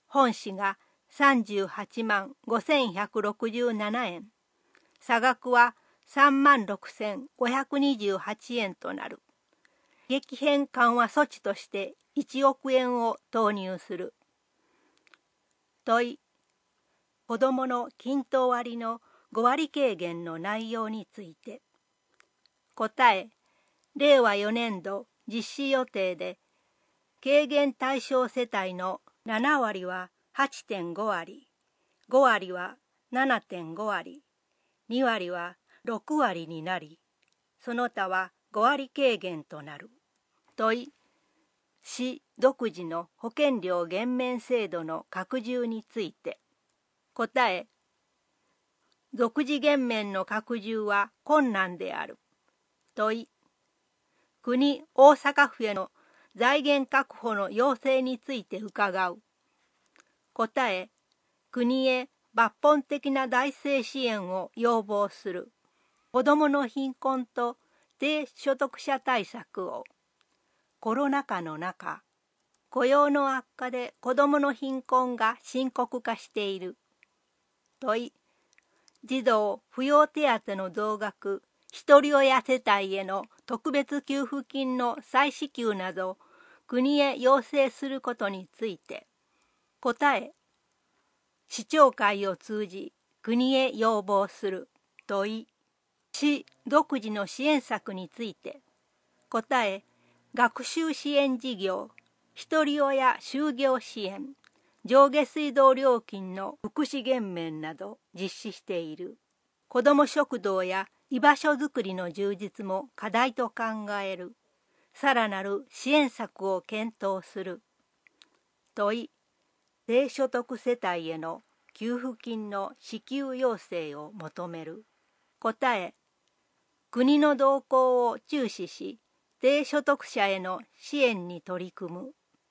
本紙がさんじゅうはちまんごせんひゃくろくじゅうななえん、差額はさんまんろくせんごひゃくにじゅうはちえんとなる。激変緩和措置としていちおくえんを投入する。問い、子どもの均等割のごわり軽減の内容について。答え、れいわよねんど実施予定で、軽減対象世帯のななわりは はちてんごわり、ごわりは ななてんごわり、にわりはろくわりになり、その他はごわり軽減となる。問い、市独自の保険料減免制度の拡充について。答え、独自減免の拡充は困難である。問い、国大阪府への財源確保の要請について伺う。答え、国へ抜本的な財政支援を要望する。子どもの貧困と低所得者対策を。コロナ禍の中、雇用の悪化で子どもの貧困が深刻化している。問い、児童扶養手当の増額、ひとり親世帯への特別給付金の再支給など、国へ要請することについて。答え、市長会を通じ国へ要望する。問い、市独自の支援策について。答え、学習支援事業、ひとり親就業支援、上下水道料金の福祉減免など実施している。子ども食堂や居場所づくりの充実も課題と考える。さらなる支援策を検討する。問い、低所得世帯への給付金の支給要請を求める。答え、国の動向を注視し、低所得者への支援に取り組む。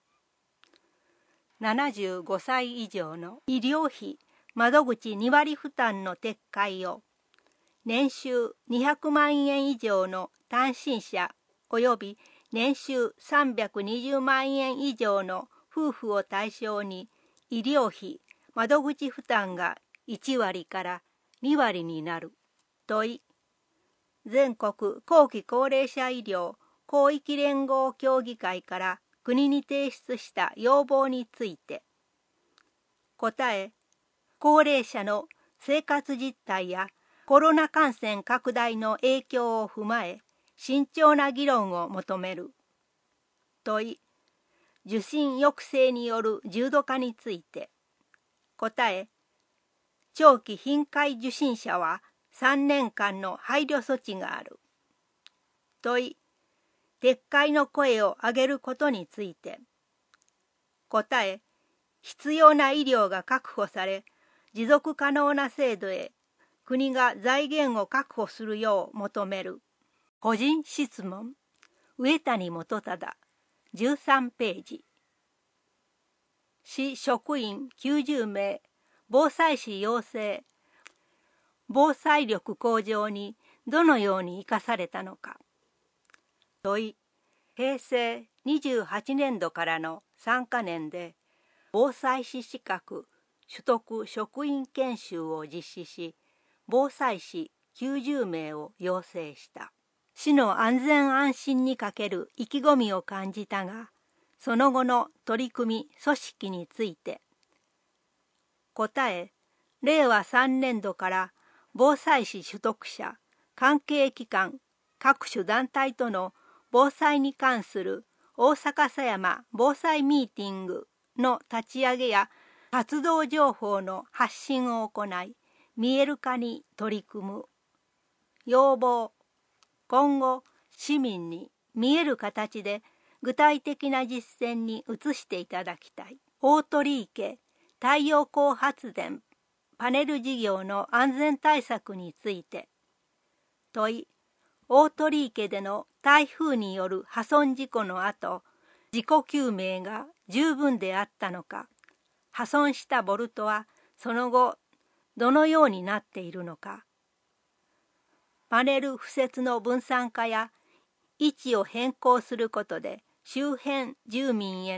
ななじゅうごさい以上の医療費窓口にわり負担の撤回を、年収にひゃくまんえん以上の単身者および年収さんびゃくにじゅうまんえん以上の夫婦を対象に医療費窓口負担がいちわりからにわりになる。問い、全国後期高齢者医療広域連合協議会から国に提出した要望について。答え、高齢者の生活実態やコロナ感染拡大の影響を踏まえ、慎重な議論を求める。問い、受診抑制による重度化について。答え、長期頻回受診者はさんねんかんの配慮措置がある。問い、撤回の声を上げることについて。答え、必要な医療が確保され、持続可能な制度へ国が財源を確保するよう求める。個人質問、上谷元忠、じゅうさんページ。市職員きゅうじゅうめい、防災士養成、防災力向上にどのように生かされたのか。問い、へいせいにじゅうはちねんどからのさんかねんで、防災士資格取得職員研修を実施し、防災士きゅうじゅうめいを養成した。市の安全安心にかける意気込みを感じたが、その後の取り組み組織について。答え、れいわさんねんどから防災士取得者、関係機関、各種団体との防災に関する大阪狭山防災ミーティングの立ち上げや活動情報の発信を行い、見える化に取り組む。要望、今後市民に見える形で具体的な実践に移していただきたい。大鳥池太陽光発電パネル事業の安全対策について。問い、大鳥池での台風による破損事故の後、事故究明が十分であったのか、破損したボルトはその後どのようになっているのか。パネル敷設の分散化や位置を変更することで周辺住民への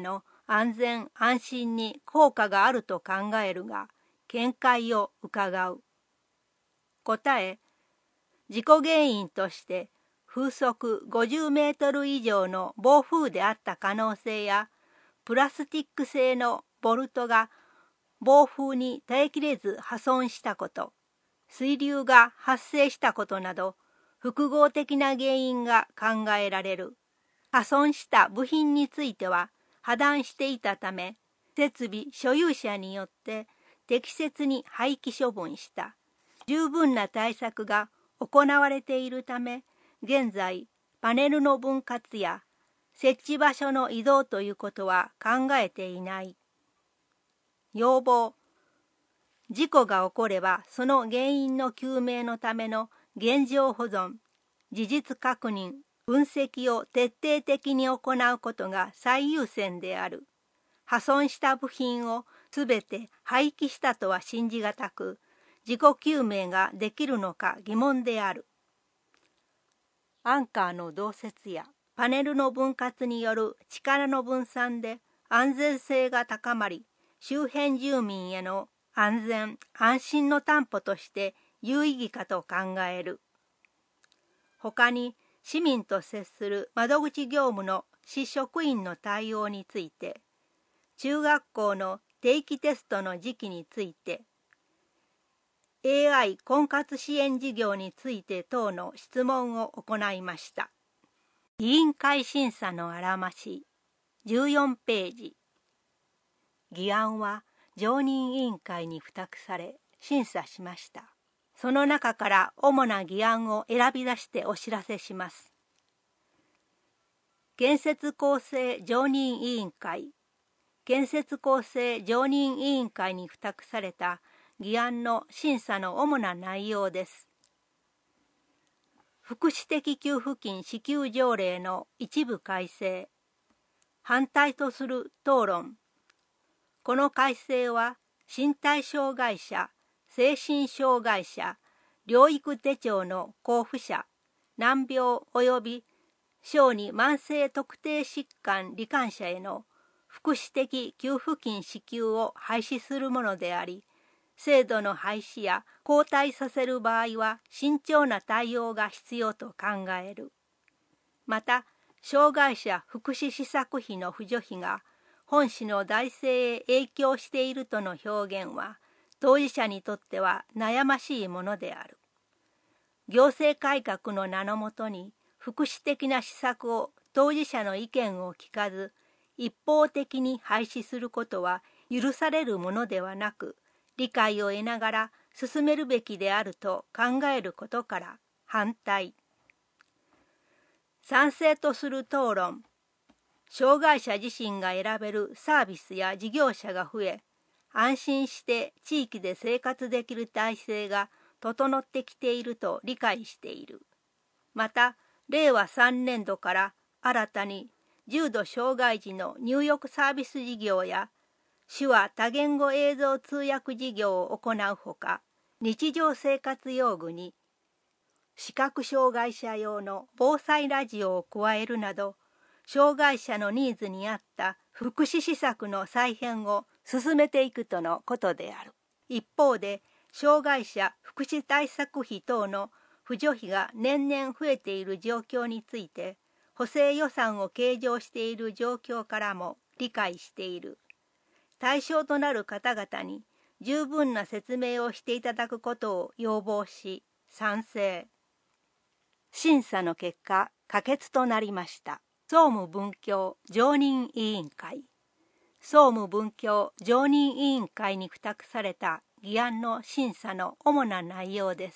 安全安心に効果があると考えるが、見解を伺う。答え、事故原因として風速ごじゅうメートル以上の暴風であった可能性や、プラスチック製のボルトが暴風に耐えきれず破損したこと、水流が発生したことなど、複合的な原因が考えられる。破損した部品については破断していたため、設備所有者によって適切に廃棄処分した。十分な対策が行われているため、現在パネルの分割や設置場所の移動ということは考えていない。要望。事故が起こればその原因の究明のための現状保存、事実確認、分析を徹底的に行うことが最優先である。破損した部品をすべて廃棄したとは信じがたく、自己究明ができるのか疑問である。アンカーの同設やパネルの分割による力の分散で安全性が高まり、周辺住民への安全安心の担保として有意義かと考える。他に市民と接する窓口業務の市職員の対応について、中学校の定期テストの時期について、エーアイ 婚活支援事業について等の質問を行いました。委員会審査のあらまし、じゅうよんページ。議案は常任委員会に付託され、審査しました。その中から主な議案を選び出してお知らせします。建設構成常任委員会。建設構成常任委員会に付託された議案の審査の主な内容です。福祉的給付金支給条例の一部改正。反対とする討論。この改正は身体障害者、精神障害者、療育手帳の交付者、難病及び小児慢性特定疾患罹患者への福祉的給付金支給を廃止するものであり、制度の廃止や後退させる場合は慎重な対応が必要と考える。また、障害者福祉施策費の扶助費が本市の財政へ影響しているとの表現は、当事者にとっては悩ましいものである。行政改革の名のもとに、福祉的な施策を当事者の意見を聞かず、一方的に廃止することは許されるものではなく、理解を得ながら進めるべきであると考えることから反対。賛成とする討論。障害者自身が選べるサービスや事業者が増え、安心して地域で生活できる体制が整ってきていると理解している。また、れいわさんねんどから新たに重度障害児の入浴サービス事業や手話多言語映像通訳事業を行うほか、日常生活用具に視覚障害者用の防災ラジオを加えるなど、障害者のニーズに合った福祉施策の再編を進めていくとのことである。一方で、障害者福祉対策費等の扶助費が年々増えている状況について、補正予算を計上している状況からも理解している。対象となる方々に十分な説明をしていただくことを要望し、賛成。審査の結果、可決となりました。総務文教常任委員会。総務文教常任委員会に付託された議案の審査の主な内容です。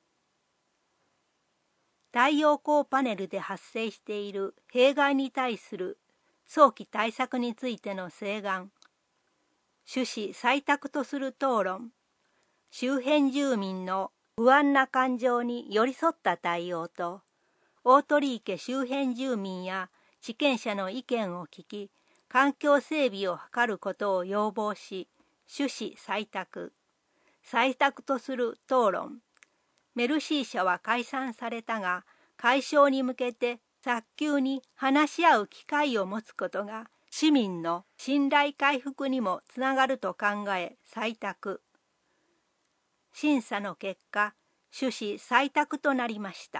太陽光パネルで発生している弊害に対する早期対策についての請願。趣旨採択とする討論。周辺住民の不安な感情に寄り添った対応と、大鳥池周辺住民や地権者の意見を聞き、環境整備を図ることを要望し、趣旨採択。採択とする討論。メルシー社は解散されたが、解消に向けて早急に話し合う機会を持つことが市民の信頼回復にもつながると考え採択。審査の結果、主旨採択となりました。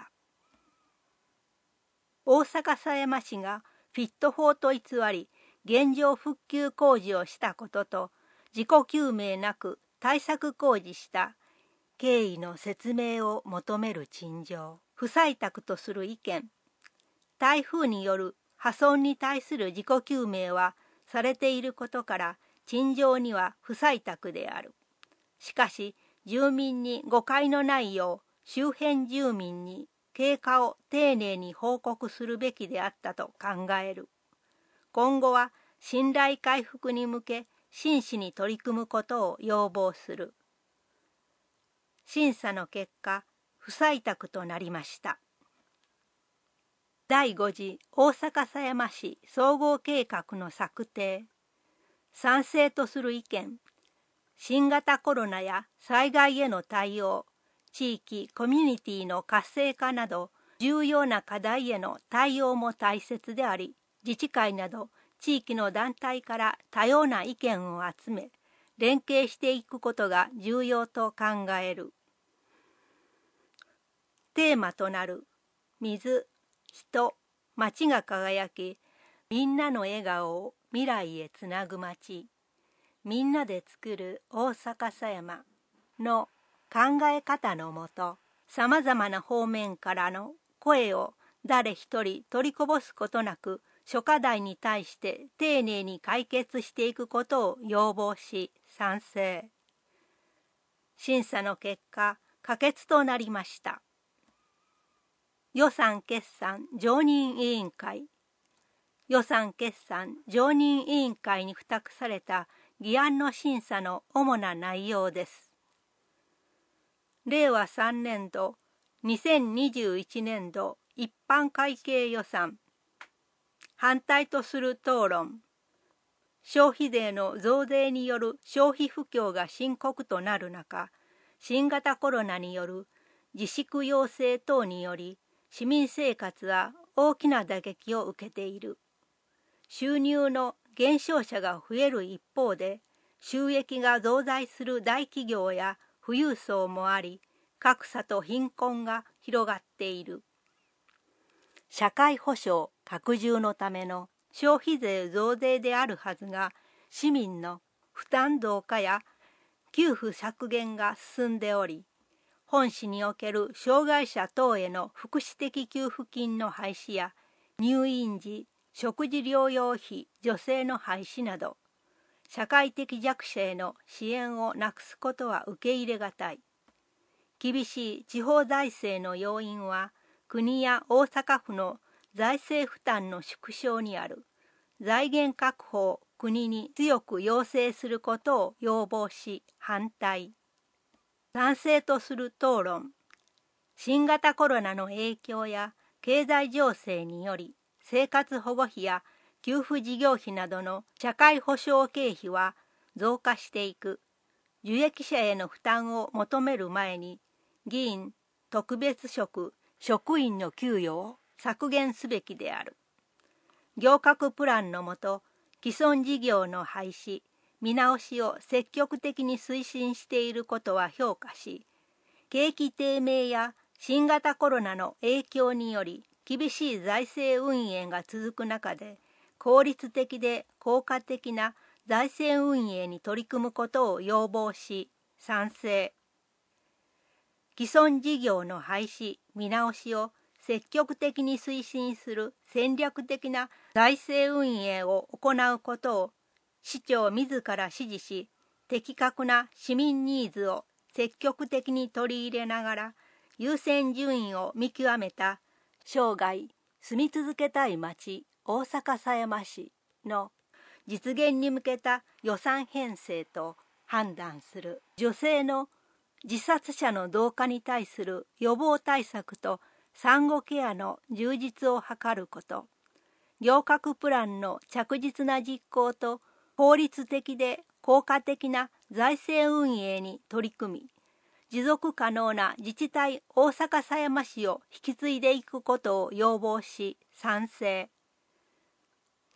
大阪狭山市がフィット法と偽り、現状復旧工事をしたことと、自己究明なく対策工事した経緯の説明を求める陳情。不採択とする意見。台風による破損に対する自己究明はされていることから、陳情には不採択である。しかし、住民に誤解のないよう、周辺住民に経過を丁寧に報告するべきであったと考える。今後は信頼回復に向け真摯に取り組むことを要望する。審査の結果、不採択となりました。だいご次大阪狭山市総合計画の策定。賛成とする意見。新型コロナや災害への対応、地域コミュニティの活性化など重要な課題への対応も大切であり、自治会など地域の団体から多様な意見を集め、連携していくことが重要と考える。テーマとなる水、人、街が輝き、みんなの笑顔を未来へつなぐ街、みんなで作る大阪狭山の考え方のもと、さまざまな方面からの声を誰一人取りこぼすことなく、諸課題に対して丁寧に解決していくことを要望し賛成。審査の結果、可決となりました。予算決算常任委員会。予算決算常任委員会に付託された議案の審査の主な内容です。れいわさんねんどにせんにじゅういちねんど一般会計予算。反対とする討論。消費税の増税による消費不況が深刻となる中、新型コロナによる自粛要請等により、市民生活は大きな打撃を受けている。収入の減少者が増える一方で、収益が増大する大企業や富裕層もあり、格差と貧困が広がっている。社会保障拡充のための消費税増税であるはずが、市民の負担増加や給付削減が進んでおり、本市における障害者等への福祉的給付金の廃止や入院時食事療養費助成の廃止など、社会的弱者への支援をなくすことは受け入れがたい。厳しい地方財政の要因は、国や大阪府の財政負担の縮小にある。財源確保を国に強く要請することを要望し反対。賛成とする討論。新型コロナの影響や経済情勢により、生活保護費や給付事業費などの社会保障経費は増加していく。受益者への負担を求める前に、議員、特別職、職員の給与を削減すべきである。行革プランのもと、既存事業の廃止、見直しを積極的に推進していることは評価し、景気低迷や新型コロナの影響により厳しい財政運営が続く中で、効率的で効果的な財政運営に取り組むことを要望し賛成。既存事業の廃止・見直しを積極的に推進する戦略的な財政運営を行うことを市長自ら指示し、的確な市民ニーズを積極的に取り入れながら優先順位を見極めた生涯住み続けたい町大阪狭山市の実現に向けた予算編成と判断する。女性の自殺者の増加に対する予防対策と産後ケアの充実を図ること。行革プランの着実な実行と効率的で効果的な財政運営に取り組み、持続可能な自治体大阪狭山市を引き継いでいくことを要望し賛成。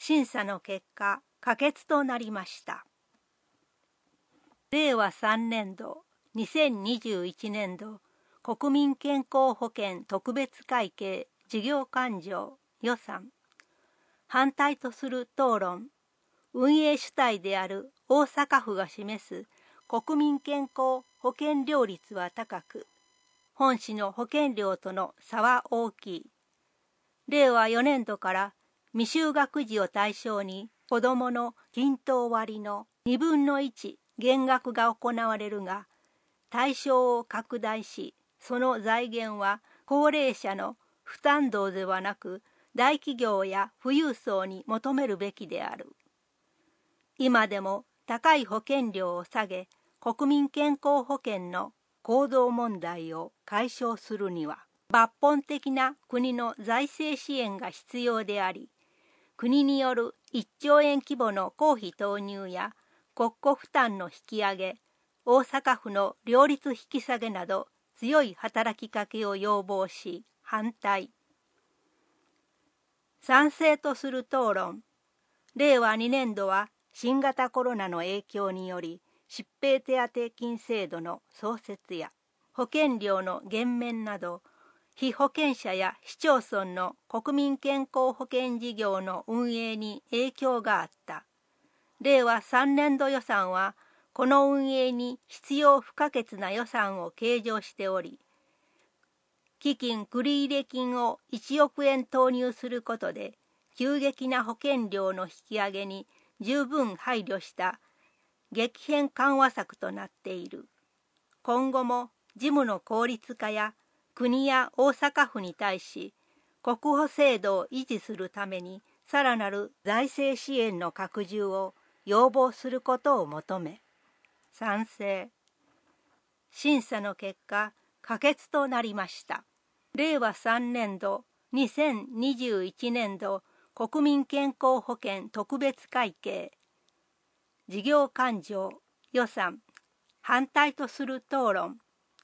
審査の結果、可決となりました。れいわさんねんど、にせんにじゅういちねんど、国民健康保険特別会計事業勘定予算。反対とする討論。運営主体である大阪府が示す国民健康保険料率は高く、本市の保険料との差は大きい。れいわよねんどから未就学児を対象に子どもの均等割のにぶんのいち減額が行われるが、対象を拡大し、その財源は高齢者の負担増ではなく、大企業や富裕層に求めるべきである。今でも高い保険料を下げ、国民健康保険の構造問題を解消するには、抜本的な国の財政支援が必要であり、国によるいっちょうえん規模の公費投入や国庫負担の引き上げ、大阪府の両立引き下げなど強い働きかけを要望し、反対。賛成とする討論。れいわにねんどは新型コロナの影響により、疾病手当金制度の創設や保険料の減免など、被保険者や市町村の国民健康保険事業の運営に影響があった。れいわさんねんど予算は、この運営に必要不可欠な予算を計上しており、基金繰入金をいちおくえん投入することで、急激な保険料の引き上げに十分配慮した激変緩和策となっている。今後も事務の効率化や国や大阪府に対し、国保制度を維持するためにさらなる財政支援の拡充を要望することを求め、賛成。審査の結果、可決となりました。れいわさんねんど、にせんにじゅういちねんど国民健康保険特別会計事業勘定予算。反対とする討論。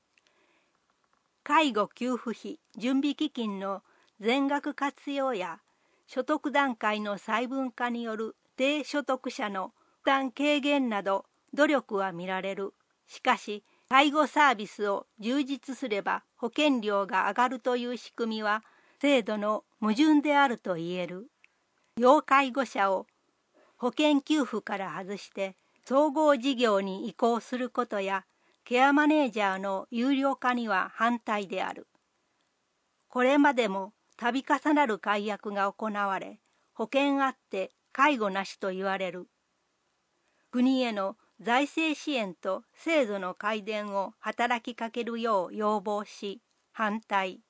介護給付費準備基金の全額活用や所得段階の細分化による低所得者の負担軽減など努力は見られる。しかし、介護サービスを充実すれば保険料が上がるという仕組みは制度の矛盾であると言える。要介護者を保険給付から外して総合事業に移行することやケアマネージャーの有料化には反対である。これまでも度重なる改悪が行われ、保険あって介護なしと言われる。国への財政支援と制度の改善を働きかけるよう要望し、反対。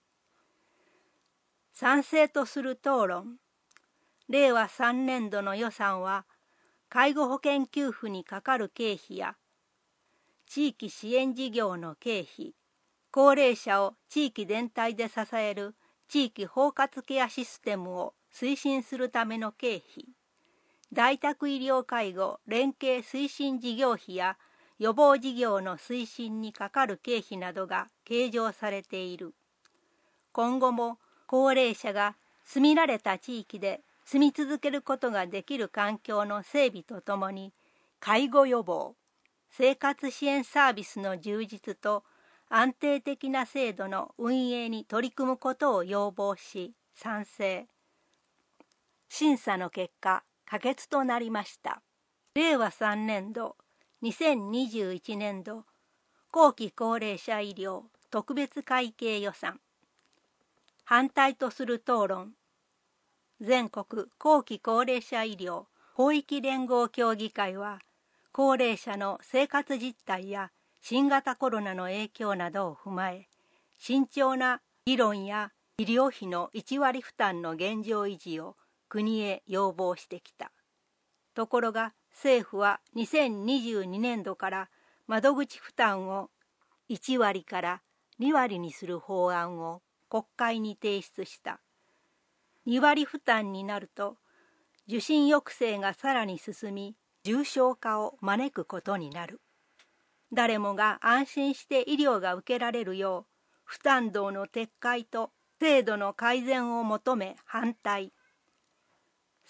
賛成とする討論。れいわさんねんどの予算は、介護保険給付にかかる経費や、地域支援事業の経費、高齢者を地域全体で支える地域包括ケアシステムを推進するための経費、在宅医療介護連携推進事業費や予防事業の推進にかかる経費などが計上されている。今後も高齢者が住み慣れた地域で住み続けることができる環境の整備とともに、介護予防、生活支援サービスの充実と安定的な制度の運営に取り組むことを要望し、賛成。審査の結果、可決となりました。れいわさんねんど、にせんにじゅういちねんど、後期高齢者医療特別会計予算。反対とする討論。全国後期高齢者医療広域連合協議会は、高齢者の生活実態や新型コロナの影響などを踏まえ、慎重な議論や医療費のいちわり負担の現状維持を国へ要望してきた。ところが政府はにせんにじゅうにねんどから窓口負担をいちわりからにわりにする法案を国会に提出した。にわり負担になると受診抑制がさらに進み、重症化を招くことになる。誰もが安心して医療が受けられるよう、負担増の撤回と制度の改善を求め反対。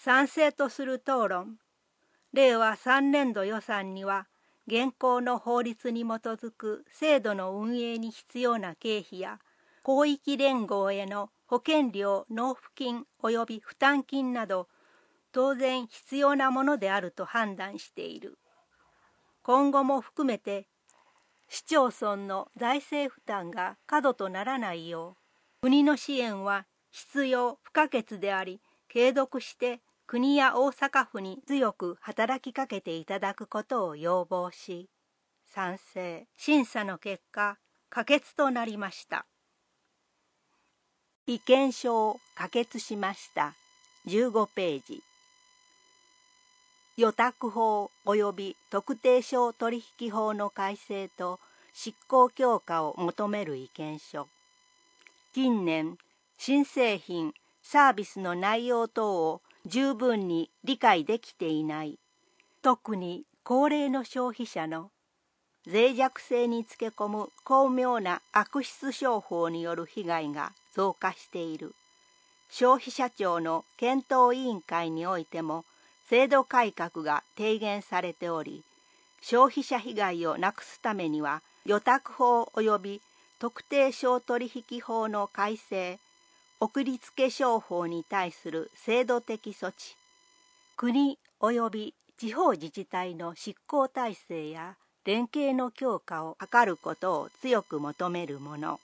賛成とする討論。令和さんねん度予算には、現行の法律に基づく制度の運営に必要な経費や、広域連合への保険料納付金及び負担金など、当然必要なものであると判断している。今後も含めて、市町村の財政負担が過度とならないよう、国の支援は必要不可欠であり、継続して国や大阪府に強く働きかけていただくことを要望し、賛成。審査の結果、可決となりました。意見書を可決しました。じゅうごページ。予託法及び特定商取引法の改正と執行強化を求める意見書。近年、新製品・サービスの内容等を十分に理解できていない、特に高齢の消費者の脆弱性につけ込む巧妙な悪質商法による被害が増加している。消費者庁の検討委員会においても制度改革が提言されており、消費者被害をなくすためには予託法及び特定商取引法の改正、送りつけ商法に対する制度的措置、国及び地方自治体の執行体制や連携の強化を図ることを強く求めるもの。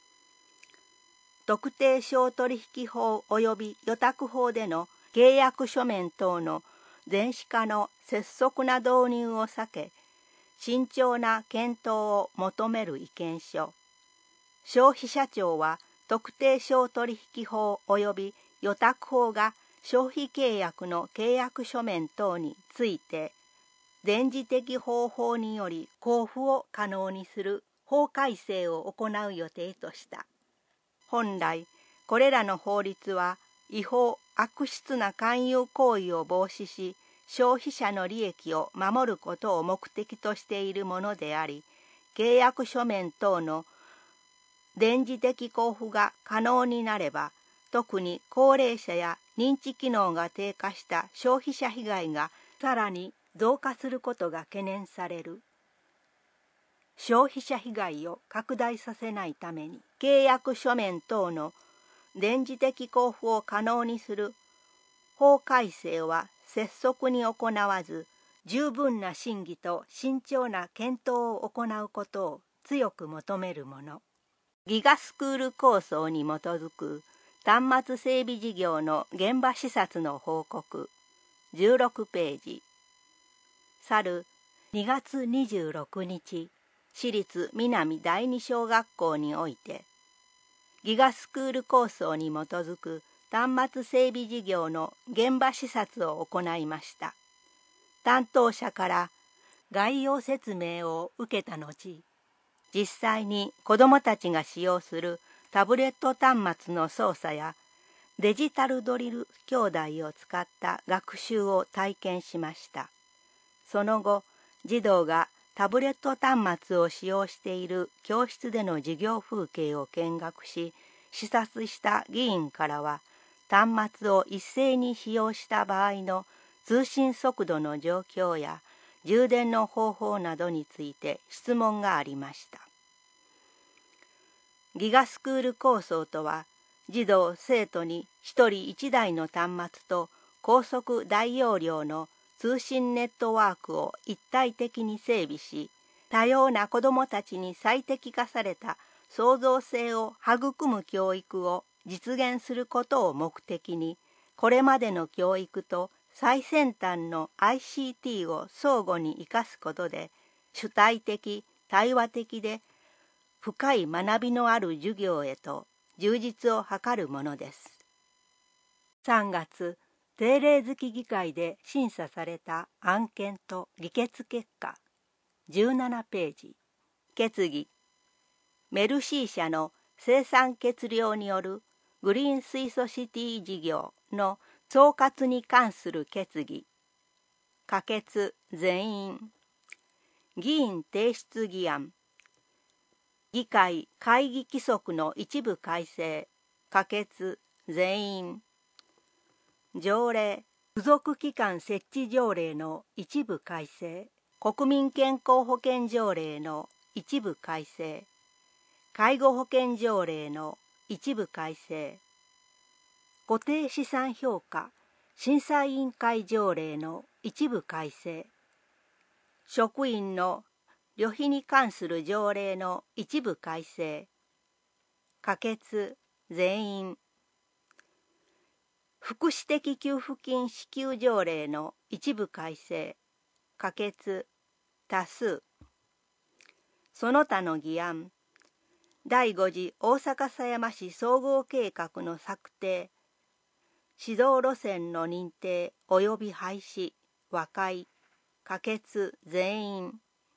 特定商取引法及び予託法での契約書面等の電子化の拙速な導入を避け、慎重な検討を求める意見書。消費者庁は特定商取引法及び予託法が消費契約の契約書面等について、電磁的方法により交付を可能にする法改正を行う予定とした。本来、これらの法律は違法・悪質な勧誘行為を防止し、消費者の利益を守ることを目的としているものであり、契約書面等の電磁的交付が可能になれば、特に高齢者や認知機能が低下した消費者被害がさらに増加することが懸念される。消費者被害を拡大させないために、契約書面等の電磁的交付を可能にする法改正は拙速に行わず、十分な審議と慎重な検討を行うことを強く求めるもの。ギガスクール構想に基づく端末整備事業の現場視察の報告。じゅうろくページ。去るにがつにじゅうろくにち、私立南第二小学校において、ギガスクール構想に基づく端末整備事業の現場視察を行いました。担当者から概要説明を受けた後、実際に子どもたちが使用するタブレット端末の操作やデジタルドリル兄弟を使った学習を体験しました。その後、児童がタブレット端末を使用している教室での授業風景を見学し、視察した議員からは、端末を一斉に使用した場合の通信速度の状況や充電の方法などについて質問がありました。ギガスクール構想とは、児童・生徒にひとりいちだいの端末と高速大容量の通信ネットワークを一体的に整備し、多様な子どもたちに最適化された創造性を育む教育を実現することを目的に、これまでの教育と最先端の アイシーティー を相互に生かすことで、主体的、対話的で深い学びのある授業へと充実を図るものです。さんがつ、定例付き議会で審査された案件と議決結果。じゅうななページ。決議。メルシー社の生産血量によるグリーン水素シティ事業の総括に関する決議。可決全員。議員提出議案。議会会議規則の一部改正。可決全員。条例付属機関設置条例の一部改正、国民健康保険条例の一部改正、介護保険条例の一部改正、固定資産評価審査委員会条例の一部改正、職員の旅費に関する条例の一部改正、可決全員、福祉的給付金支給条例の一部改正、可決多数。その他の議案、だいご次大阪狭山市総合計画の策定、指導路線の認定及び廃止、和解、可決全員。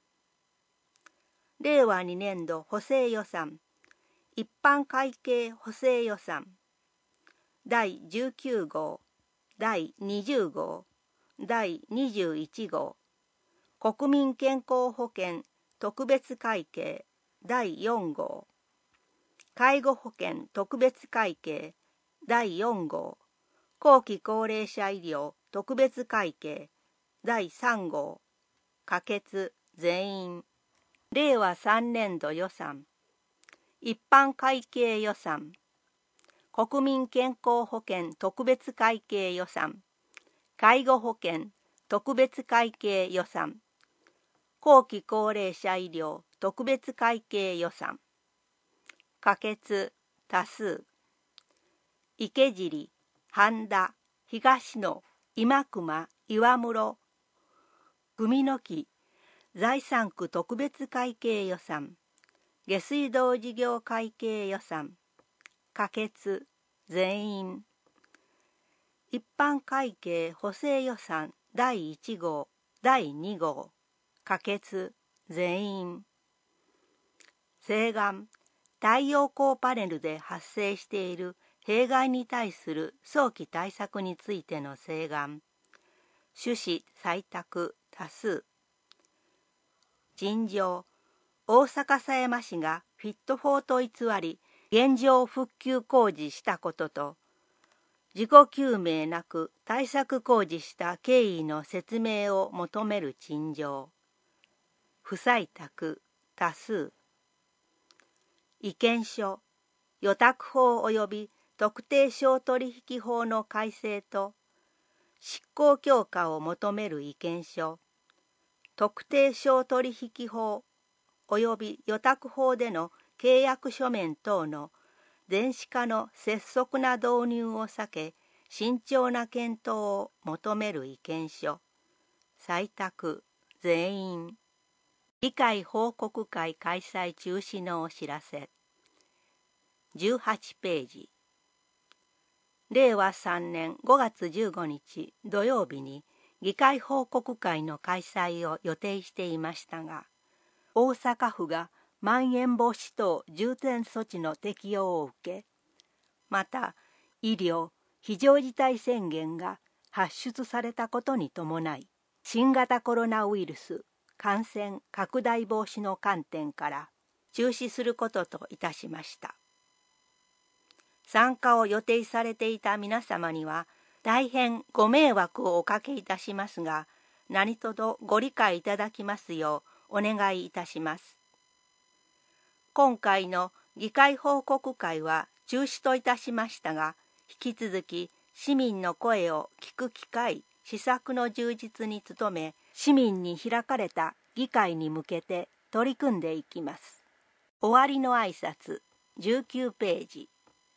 れいわにねんど補正予算、一般会計補正予算、だいじゅうきゅう号、だいにじゅう号、だいにじゅういち号、国民健康保険特別会計だいよん号、介護保険特別会計だいよん号、後期高齢者医療特別会計だいさん号、可決全員。れいわさんねんど予算、一般会計予算、国民健康保険特別会計予算、介護保険特別会計予算、後期高齢者医療特別会計予算、可決多数。池尻、半田、東野、今熊、岩室、組の木、財産区特別会計予算、下水道事業会計予算、可決全員。一般会計補正予算だいいち号、だいに号、可決全員。請願、太陽光パネルで発生している弊害に対する早期対策についての請願、趣旨採択多数。陳情、大阪狭山市がフィットフォーと偽り現状復旧工事したことと、自己究明なく対策工事した経緯の説明を求める陳情、不採択多数。意見書、予託法及び特定商取引法の改正と執行強化を求める意見書、特定商取引法及び予託法での契約書面等の電子化の拙速な導入を避け、慎重な検討を求める意見書、採択全員。議会報告会開催中止のお知らせ。じゅうはちページ。れいわさんねんごがつじゅうごにち土曜日に議会報告会の開催を予定していましたが、大阪府がまん延防止等重点措置の適用を受け、また医療非常事態宣言が発出されたことに伴い、新型コロナウイルス感染拡大防止の観点から中止することといたしました。参加を予定されていた皆様には大変ご迷惑をおかけいたしますが、何卒ご理解いただきますようお願いいたします。今回の議会報告会は中止といたしましたが、引き続き市民の声を聞く機会、施策の充実に努め、市民に開かれた議会に向けて取り組んでいきます。終わりの挨拶じゅうきゅうページ。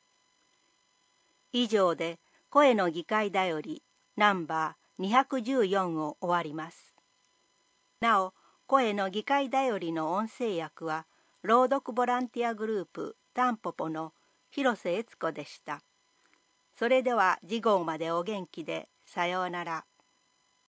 以上で声の議会だよりナンバーにひゃくじゅうよんを終わります。なお、声の議会だよりの音声訳は朗読ボランティアグループタンポポの広瀬悦子でした。それでは次号までお元気で、さようなら。